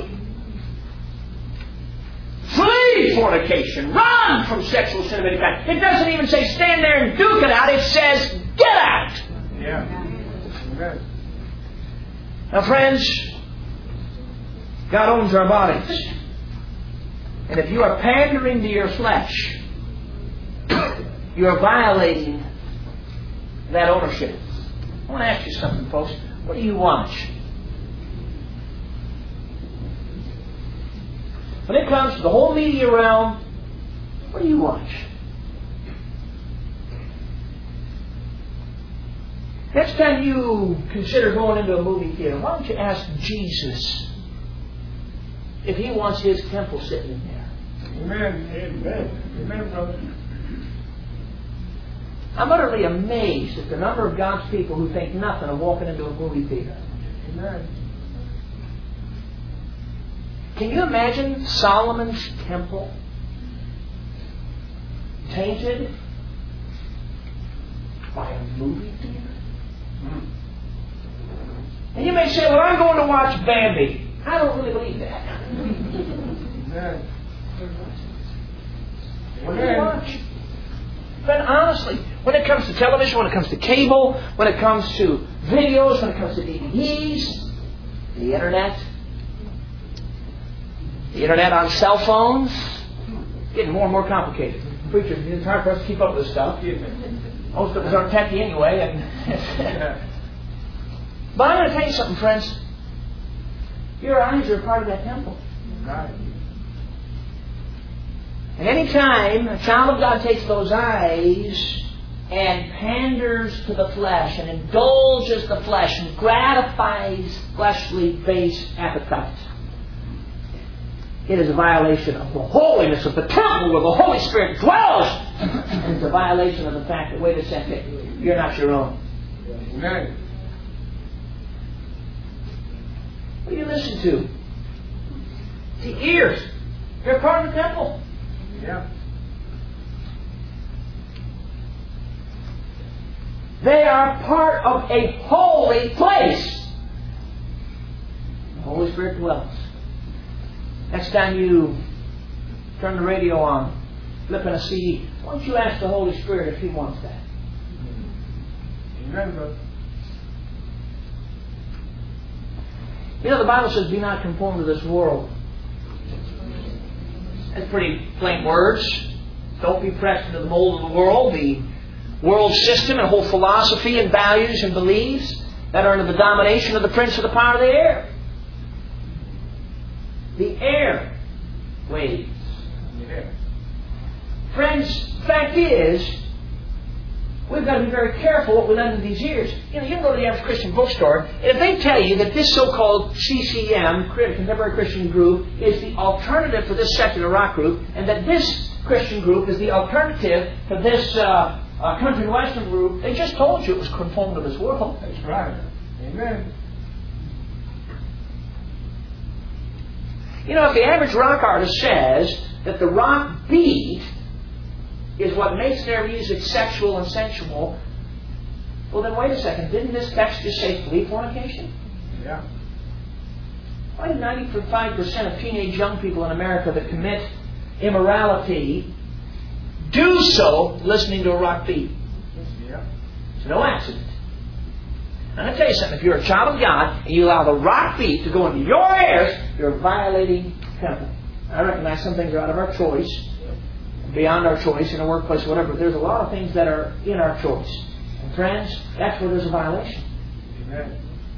Flee fornication. Run from sexual sin of any kind. It doesn't even say stand there and duke it out. It says get out. Yeah. Okay. Now, friends, God owns our bodies. And if you are pandering to your flesh, you are violating that ownership. I want to ask you something, folks. What do you watch? When it comes to the whole media realm, what do you watch? Next time you consider going into a movie theater, why don't you ask Jesus if He wants His temple sitting in there? Amen. Amen. Amen, brother. I'm utterly amazed at the number of God's people who think nothing of walking into a movie theater. Amen. Can you imagine Solomon's temple tainted by a movie theater? And you may say, well, I'm going to watch Bambi. I don't really believe that. Amen. What do you watch? But honestly, when it comes to television, when it comes to cable, when it comes to videos, when it comes to DVDs, the Internet on cell phones, getting more and more complicated. Preachers, it's hard for us to keep up with this stuff. Most of us aren't techie anyway. But I'm going to tell you something, friends. Your eyes are a part of that temple. Right. And any time a child of God takes those eyes and panders to the flesh and indulges the flesh and gratifies fleshly base appetites, it is a violation of the holiness of the temple where the Holy Spirit dwells. And it's a violation of the fact that, wait a second, you're not your own. Amen. What do you listen to? The ears. They're part of the temple. Yeah. They are part of a holy place. The Holy Spirit dwells. Next time you turn the radio on, flipping a CD, why don't you ask the Holy Spirit if He wants that? Amen, brother. You know, the Bible says, be not conformed to this world. That's pretty plain words. Don't be pressed into the mold of the world system and whole philosophy and values and beliefs that are under the domination of the prince of the power of the air. The air waves. Yeah. Friends, the fact is, we've got to be very careful what we let into these ears. You know, you can go to the average Christian bookstore, and if they tell you that this so-called CCM, Contemporary Christian Group, is the alternative for this secular rock group, and that this Christian group is the alternative to this country and western group, they just told you it was conformed to this world. That's right. Amen. You know, if the average rock artist says that the rock beat is what makes their music sexual and sensual, well then wait a second, didn't this text just say flee fornication? Yeah. Why do 95% of teenage young people in America that commit immorality do so listening to a rock beat? Yeah. It's no accident. I'm going to tell you something, if you're a child of God and you allow the rock beat to go into your ears, you're violating temple. I recognize some things are out of our choice, beyond our choice, in a workplace, whatever. But there's a lot of things that are in our choice. And friends, that's where there's a violation. Amen.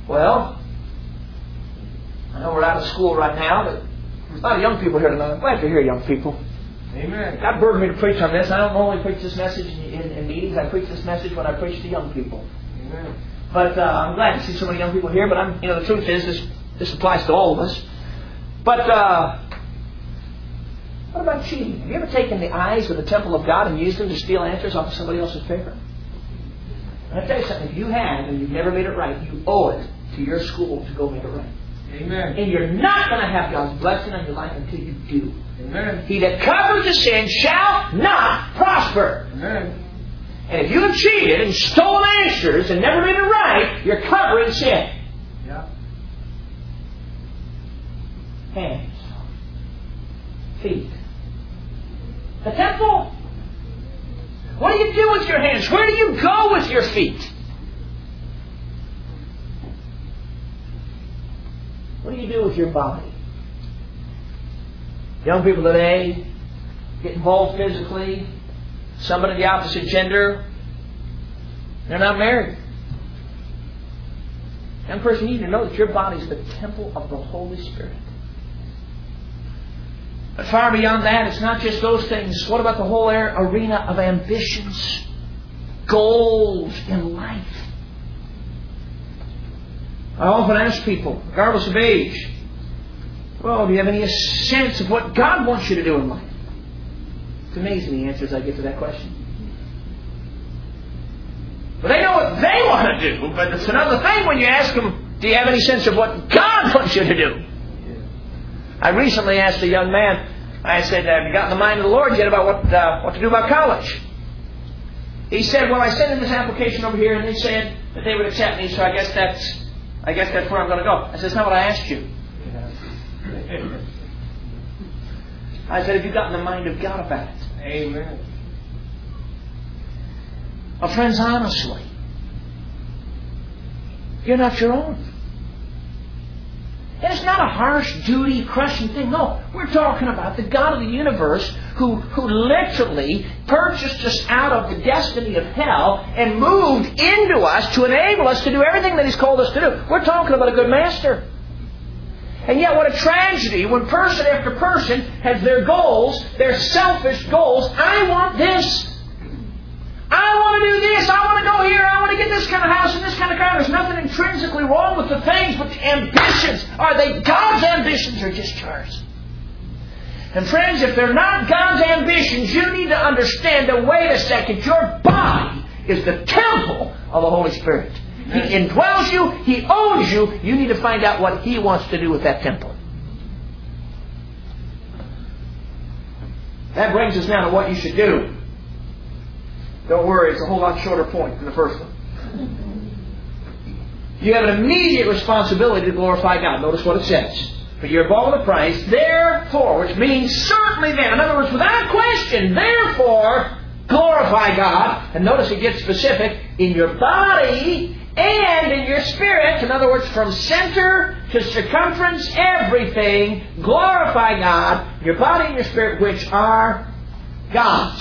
Well, I know we're out of school right now, but there's a lot of young people here tonight. I'm glad you're here, young people. Amen. God burdened me to preach on this. I don't normally preach this message in meetings. I preach this message when I preach to young people. Amen. But I'm glad to see so many young people here. But the truth is, this applies to all of us. But what about cheating? Have you ever taken the eyes of the temple of God and used them to steal answers off of somebody else's paper? I'll tell you something. If you have and you've never made it right, you owe it to your school to go make it right. Amen. And you're not going to have God's blessing on your life until you do. Amen. He that covers a sin shall not prosper. Amen. And if you have cheated and stolen answers and never made it right, you're covering sin. Yeah. Hands. Feet. The temple. What do you do with your hands? Where do you go with your feet? What do you do with your body? Young people today get involved physically. Somebody of the opposite gender, they're not married. Young person, you need to know that your body is the temple of the Holy Spirit. But far beyond that, it's not just those things. What about the whole arena of ambitions, goals in life? I often ask people, regardless of age, well, do you have any sense of what God wants you to do in life? It's amazing the answers I get to that question. But they know what they want to do, but it's another thing when you ask them, do you have any sense of what God wants you to do? I recently asked a young man, I said, have you gotten the mind of the Lord yet about what to do about college? He said, well, I sent in this application over here and they said that they would accept me, so I guess that's where I'm going to go. I said, that's not what I asked you. I said, have you gotten the mind of God about it? Amen. Well, friends, honestly, you're not your own. And it's not a harsh, duty-crushing thing. No, we're talking about the God of the universe who literally purchased us out of the destiny of hell and moved into us to enable us to do everything that He's called us to do. We're talking about a good master. And yet what a tragedy when person after person has their goals, their selfish goals. I want this. I want to do this. I want to go here. I want to get this kind of house and this kind of car. There's nothing intrinsically wrong with the things, but the ambitions. Are they God's ambitions or just yours? And friends, if they're not God's ambitions, you need to understand that, wait a second, your body is the temple of the Holy Spirit. He indwells you. He owns you. You need to find out what He wants to do with that temple. That brings us now to what you should do. Don't worry, it's a whole lot shorter point than the first one. You have an immediate responsibility to glorify God. Notice what it says. For you're bought with a price, therefore, which means certainly then. In other words, without question, therefore, glorify God. And notice it gets specific. In your body and in your spirit. In other words, from center to circumference, everything, glorify God. Your body and your spirit, which are God's.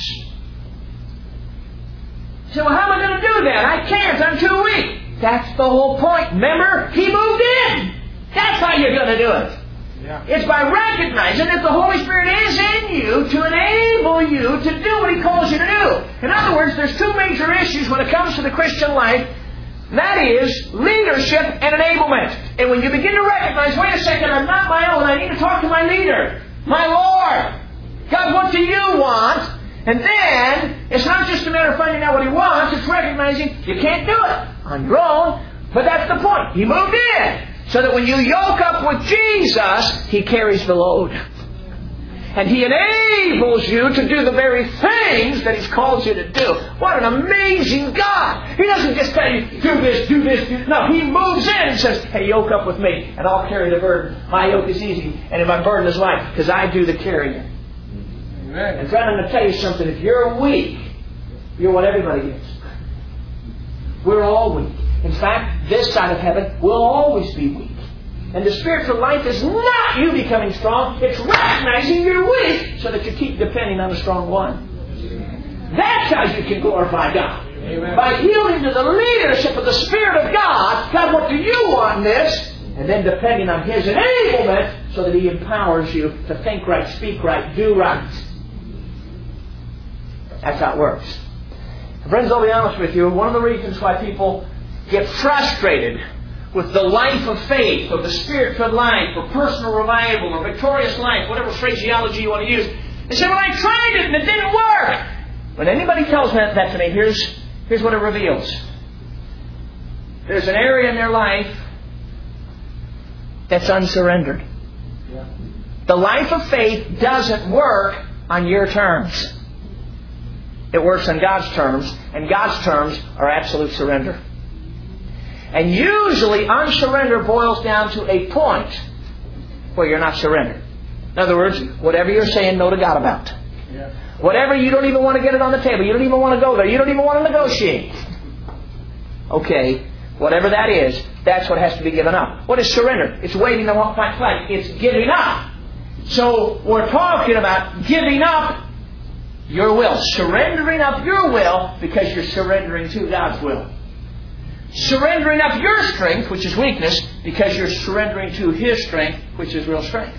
So how am I going to do that? I can't. I'm too weak. That's the whole point. Remember, He moved in. That's how you're going to do it. Yeah. It's by recognizing that the Holy Spirit is in you to enable you to do what He calls you to do. In other words, there's two major issues when it comes to the Christian life. That is leadership and enablement. And when you begin to recognize, wait a second, I'm not my own. I need to talk to my leader, my Lord. God, what do you want? And then, it's not just a matter of finding out what He wants, it's recognizing you can't do it on your own. But that's the point. He moved in. So that when you yoke up with Jesus, He carries the load. And He enables you to do the very things that He's called you to do. What an amazing God. He doesn't just tell you, do this, do this, do this. No, He moves in and says, hey, yoke up with me and I'll carry the burden. My yoke is easy and my burden is light because I do the carrying. And friend, I'm going to tell you something. If you're weak, you're what everybody is. We're all weak. In fact, this side of heaven will always be weak. And the spiritual life is not you becoming strong. It's recognizing you're weak so that you keep depending on the strong one. That's how you can glorify God. Amen. By yielding to the leadership of the Spirit of God, God, what do you want in this? And then depending on His enablement so that He empowers you to think right, speak right, do right. That's how it works. Friends, I'll be honest with you, one of the reasons why people get frustrated with the life of faith, or the Spirit-filled life, or personal revival, or victorious life, whatever phraseology you want to use, they say, well, I tried it and it didn't work. When anybody tells me that to me, here's what it reveals. There's an area in their life that's unsurrendered. Yeah. The life of faith doesn't work on your terms. It works on God's terms, and God's terms are absolute surrender. And usually unsurrender boils down to a point where you're not surrendered. In other words, whatever you're saying no to God about. Yeah. Whatever, you don't even want to get it on the table. You don't even want to go there. You don't even want to negotiate. Okay, whatever that is, that's what has to be given up. What is surrender? It's waving the white flag. It's giving up. So we're talking about giving up your will. Surrendering up your will because you're surrendering to God's will. Surrendering up your strength, which is weakness, because you're surrendering to His strength, which is real strength.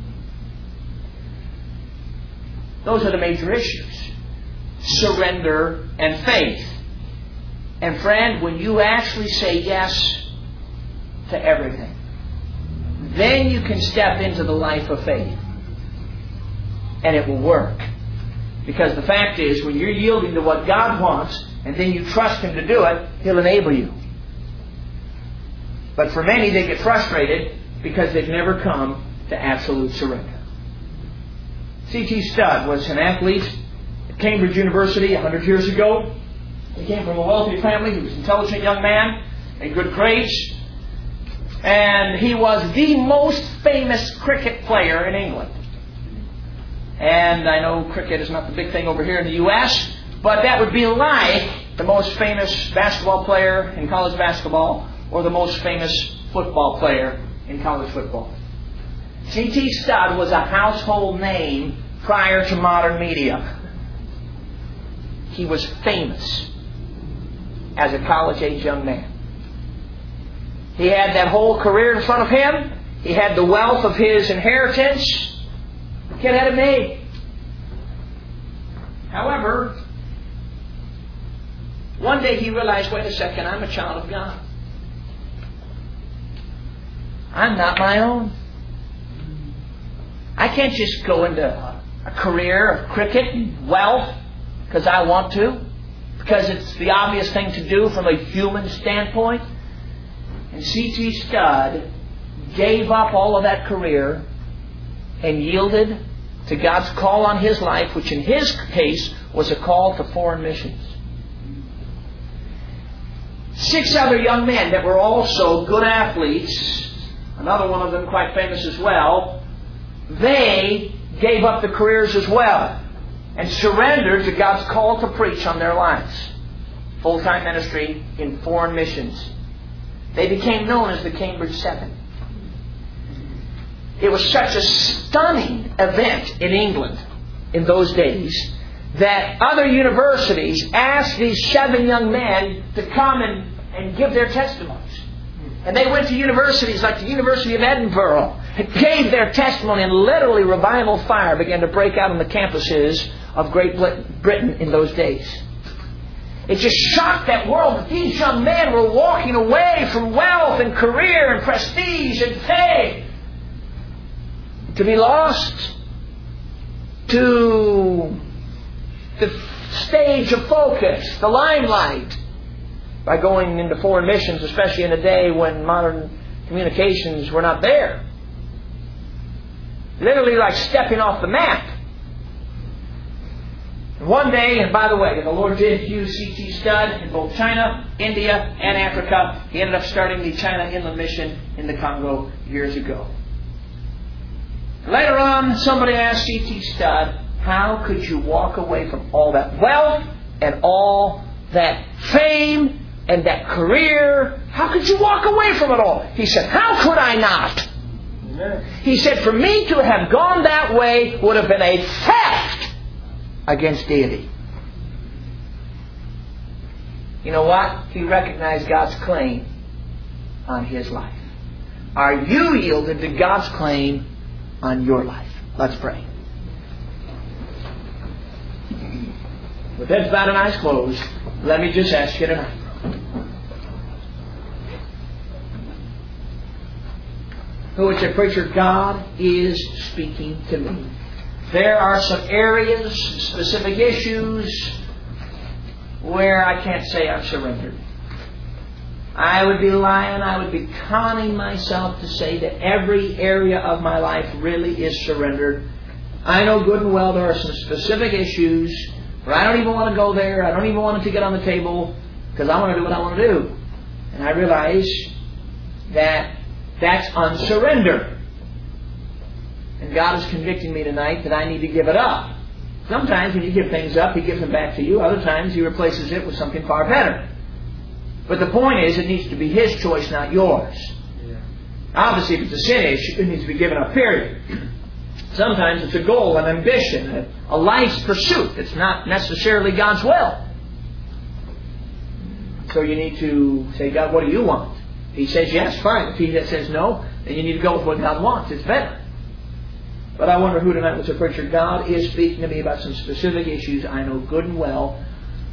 Those are the major issues. Surrender and faith. And friend, when you actually say yes to everything, then you can step into the life of faith. And it will work. Because the fact is, when you're yielding to what God wants, and then you trust Him to do it, He'll enable you. But for many, they get frustrated because they've never come to absolute surrender. C.T. Studd was an athlete at Cambridge University 100 years ago. He came from a wealthy family. He was an intelligent young man, in good grades. And he was the most famous cricket player in England. And I know cricket is not the big thing over here in the U.S., but that would be like the most famous basketball player in college basketball or the most famous football player in college football. C.T. Studd was a household name prior to modern media. He was famous as a college-age young man. He had that whole career in front of him. He had the wealth of his inheritance. The kid had it made. However, one day he realized, wait a second, I'm a child of God. I'm not my own. I can't just go into a career of cricket and wealth because I want to, because it's the obvious thing to do from a human standpoint. And C.T. Studd gave up all of that career and yielded to God's call on his life, which in his case was a call to foreign missions. 6 other young men that were also good athletes, another one of them quite famous as well, they gave up the careers as well and surrendered to God's call to preach on their lives. Full-time ministry in foreign missions. They became known as the Cambridge 7. It was such a stunning event in England in those days that other universities asked these 7 young men to come and give their testimonies. And they went to universities like the University of Edinburgh and gave their testimony, and literally revival fire began to break out on the campuses of Great Britain in those days. It just shocked that world that these young men were walking away from wealth and career and prestige and fame to be lost to the stage of focus, the limelight, by going into foreign missions, especially in a day when modern communications were not there. Literally like stepping off the map. One day, and by the way, the Lord did use C.T. Studd in both China, India, and Africa. He ended up starting the China Inland Mission in the Congo years ago. Later on, somebody asked C.T. Studd, how could you walk away from all that wealth and all that fame and that career? How could you walk away from it all? He said, how could I not? Amen. He said, for me to have gone that way would have been a theft against deity. You know what? He recognized God's claim on his life. Are you yielded to God's claim on your life? Let's pray. With heads bowed and eyes closed, let me just ask you tonight. Who would say, preacher, God is speaking to me. There are some areas, specific issues, where I can't say I'm surrendered. I would be lying, I would be conning myself to say that every area of my life really is surrendered. I know good and well there are some specific issues where I don't even want to go there, I don't even want it to get on the table, because I want to do what I want to do. And I realize that that's unsurrender. And God is convicting me tonight that I need to give it up. Sometimes when you give things up, He gives them back to you. Other times He replaces it with something far better. But the point is, it needs to be His choice, not yours. Yeah. Obviously, if it's a sin issue, it needs to be given up, period. Sometimes it's a goal, an ambition, a life's pursuit that's not necessarily God's will. So you need to say, God, what do you want? If He says yes, fine. If He says no, then you need to go with what God wants. It's better. But I wonder who tonight would say, preacher, God is speaking to me about some specific issues I know good and well.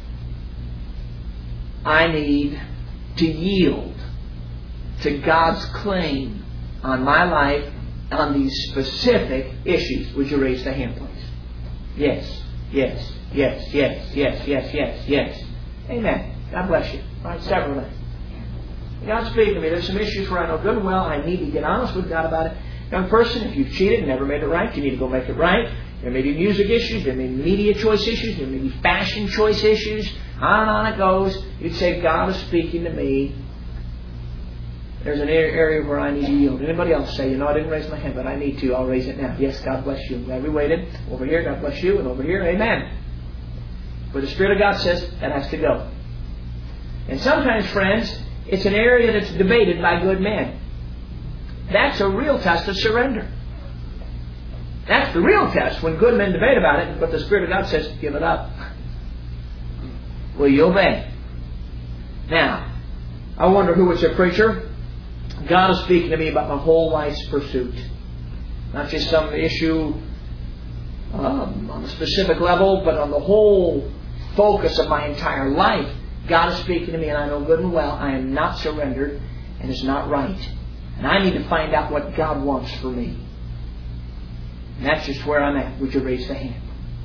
I need to yield to God's claim on my life on these specific issues. Would you raise the hand, please? Yes, yes, yes, yes, yes, yes, yes, yes. Amen. God bless you. All right, several of them. God's speaking to me. There's some issues where I know good and well I need to get honest with God about it. Young person, if you've cheated and never made it right, you need to go make it right. There may be music issues, there may be media choice issues, there may be fashion choice issues. On and on it goes. You'd say, God is speaking to me. There's an area where I need to yield. Anybody else say, I didn't raise my hand, but I need to. I'll raise it now. Yes, God bless you. I'm glad we waited. Over here, God bless you. And over here, amen. Where the Spirit of God says, that has to go. And sometimes, friends, it's an area that's debated by good men. That's a real test of surrender. That's the real test when good men debate about it, but the Spirit of God says, give it up. Will you obey? Now, I wonder who would say, preacher, God is speaking to me about my whole life's pursuit. Not just some issue on a specific level, but on the whole focus of my entire life. God is speaking to me, and I know good and well I am not surrendered, and it's not right. And I need to find out what God wants for me. And that's just where I'm at. Would you raise the hand?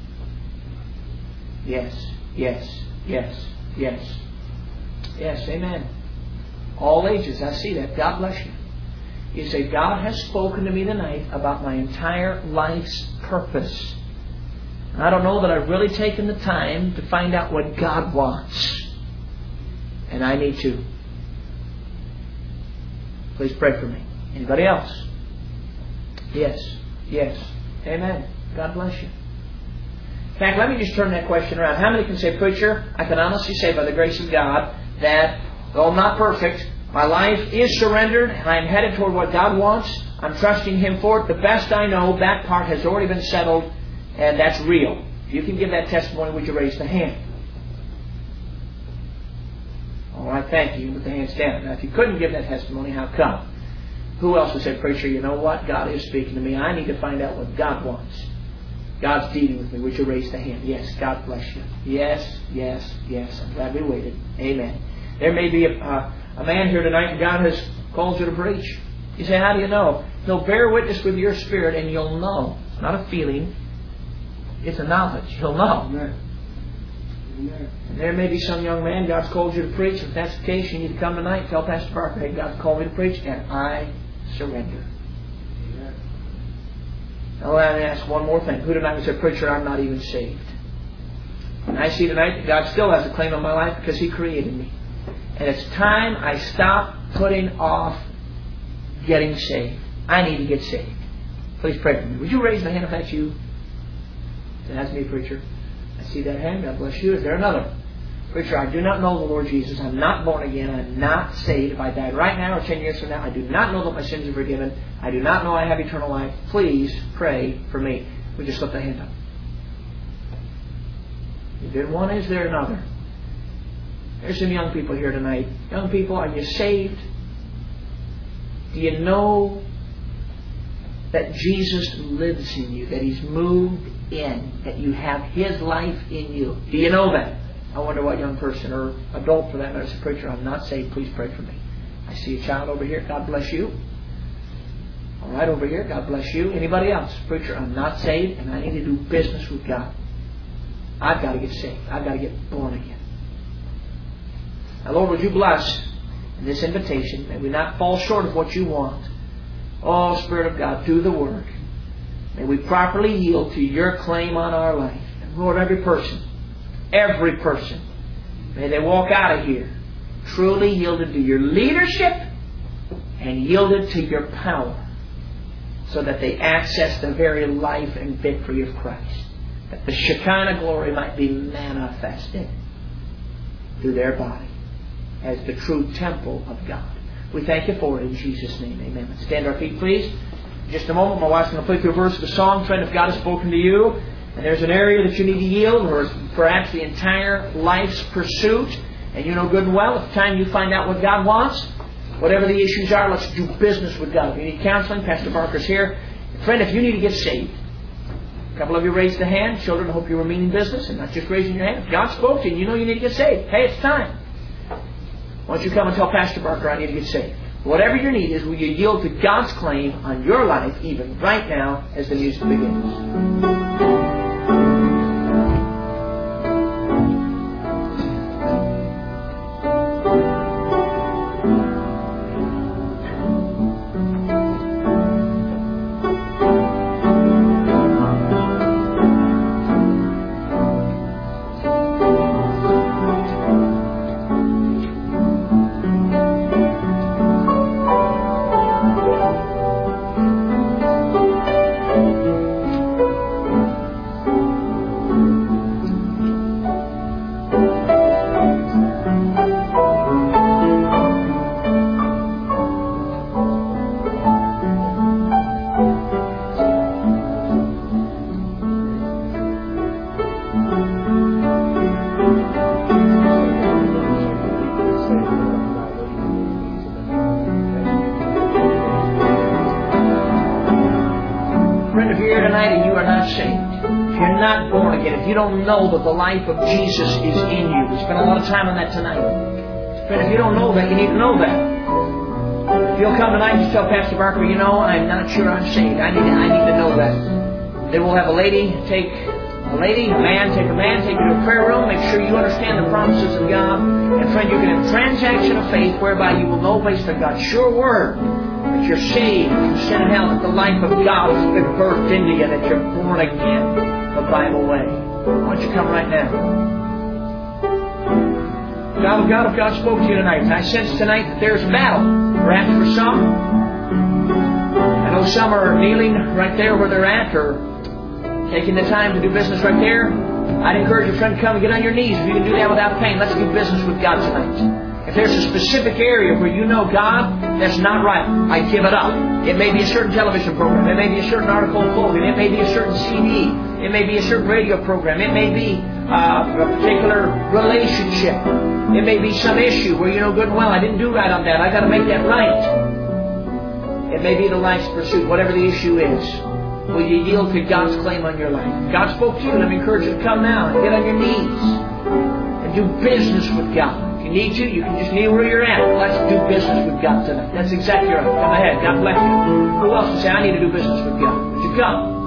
Yes, yes, yes, yes. Yes, amen. All ages, I see that. God bless you. You say, God has spoken to me tonight about my entire life's purpose. And I don't know that I've really taken the time to find out what God wants. And I need to. Please pray for me. Anybody else? Yes. Yes. Amen. God bless you. In fact, let me just turn that question around. How many can say, preacher, I can honestly say by the grace of God that, though I'm not perfect, my life is surrendered and I'm headed toward what God wants. I'm trusting Him for it. The best I know, that part has already been settled, and that's real. If you can give that testimony, would you raise the hand? All right, thank you. With the hands down. Now, if you couldn't give that testimony, how come? Who else would say, preacher, you know what? God is speaking to me. I need to find out what God wants. God's dealing with me. Would you raise the hand? Yes, God bless you. Yes, yes, yes. I'm glad we waited. Amen. There may be a man here tonight and God has called you to preach. You say, how do you know? He'll bear witness with your spirit and you'll know. It's not a feeling. It's a knowledge. You'll know. Amen. And there may be some young man, God's called you to preach. If that's the case, you need to come tonight and tell Pastor Parker, hey, God's called me to preach, and I surrender. Amen. Now, let me ask one more thing. Who tonight would say, preacher, I'm not even saved? And I see tonight that God still has a claim on my life because He created me. And it's time I stop putting off getting saved. I need to get saved. Please pray for me. Would you raise the hand if that's you? That's me, preacher. I see that hand. God bless you. Is there another? Preacher, I do not know the Lord Jesus. I'm not born again. I'm not saved. If I died right now or 10 years from now, I do not know that my sins are forgiven. I do not know I have eternal life. Please pray for me. We just slip the hand up. You did one. Is there another? There's some young people here tonight. Young people, are you saved? Do you know that Jesus lives in you, that He's moved in, that you have His life in you? Do you know that? I wonder what young person, or adult for that matter, says, "Preacher, I'm not saved. Please pray for me." I see a child over here. God bless you. All right, over here. God bless you. Anybody else? "Preacher, I'm not saved and I need to do business with God. I've got to get saved. I've got to get born again." Now, Lord, would you bless this invitation? May we not fall short of what you want. Oh, Spirit of God, do the work. May we properly yield to your claim on our life. And Lord, every person, may they walk out of here truly yielded to your leadership and yielded to your power, so that they access the very life and victory of Christ, that the Shekinah glory might be manifested through their body as the true temple of God. We thank you for it in Jesus' name. Amen. Let's stand to our feet, please. In just a moment, my wife's going to play through a verse of a song. Friend, if God has spoken to you, and there's an area that you need to yield, or perhaps the entire life's pursuit, and you know good and well, at the time you find out what God wants, whatever the issues are, let's do business with God. If you need counseling, Pastor Barker's here. Friend, if you need to get saved, a couple of you raised the hand. Children, I hope you were meaning business and not just raising your hand. If God spoke to you and you know you need to get saved, hey, it's time. Why don't you come and tell Pastor Barker I need to get saved? Whatever your need is, will you yield to God's claim on your life even right now as the music begins? If you don't know that the life of Jesus is in you, we spent a lot of time on that tonight. Friend, if you don't know that, you need to know that. If you'll come tonight and just tell Pastor Barker, you know, I'm not sure I'm saved. I need to know that. Then we'll have a lady take a lady, a man take you to a prayer room, make sure you understand the promises of God. And friend, you can have a transaction of faith whereby you will know based on God's sure word that you're saved from sin and hell, that the life of God has been birthed into you, that you're born again the Bible way. Why don't you come right now? Child of God, if God spoke to you tonight, and I sense tonight that there's a battle, perhaps for some. I know some are kneeling right there where they're at, or taking the time to do business right there. I'd encourage your friend to come and get on your knees. If you can do that without pain, let's do business with God tonight. If there's a specific area where you know, God, that's not right, I give it up. It may be a certain television program. It may be a certain article of clothing. It may be a certain CD. It may be a certain radio program. It may be a particular relationship. It may be some issue where you know good and well, I didn't do right on that. I've got to make that right. It may be the life's pursuit, whatever the issue is. Will you yield to God's claim on your life? God spoke to you. Let me encourage you to come now and get on your knees and do business with God. If you need to, you can just kneel where you're at. Let's do business with God tonight. That's exactly right. Come ahead. God bless you. Who else would say, I need to do business with God? Would you come?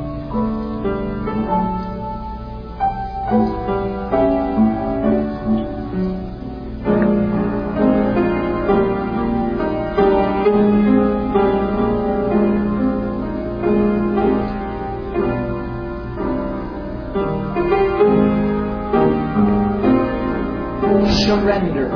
Surrender.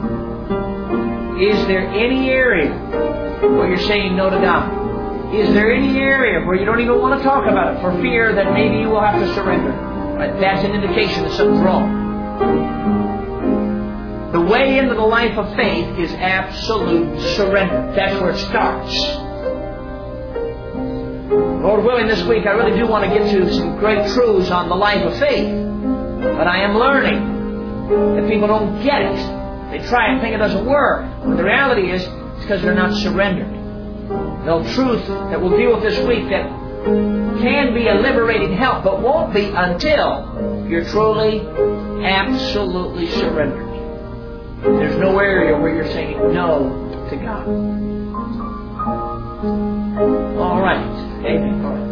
Is there any area where you're saying no to God? Is there any area where you don't even want to talk about it for fear that maybe you will have to surrender? That's an indication that something's wrong. The way into the life of faith is absolute surrender. That's where it starts. Lord willing, this week I really do want to get to some great truths on the life of faith. But I am learning that people don't get it. They try and think it doesn't work. But the reality is, it's because they're not surrendered. The truth that we'll deal with this week that can be a liberating help, but won't be until you're truly, absolutely surrendered. There's no area where you're saying no to God. All right. Amen. All right.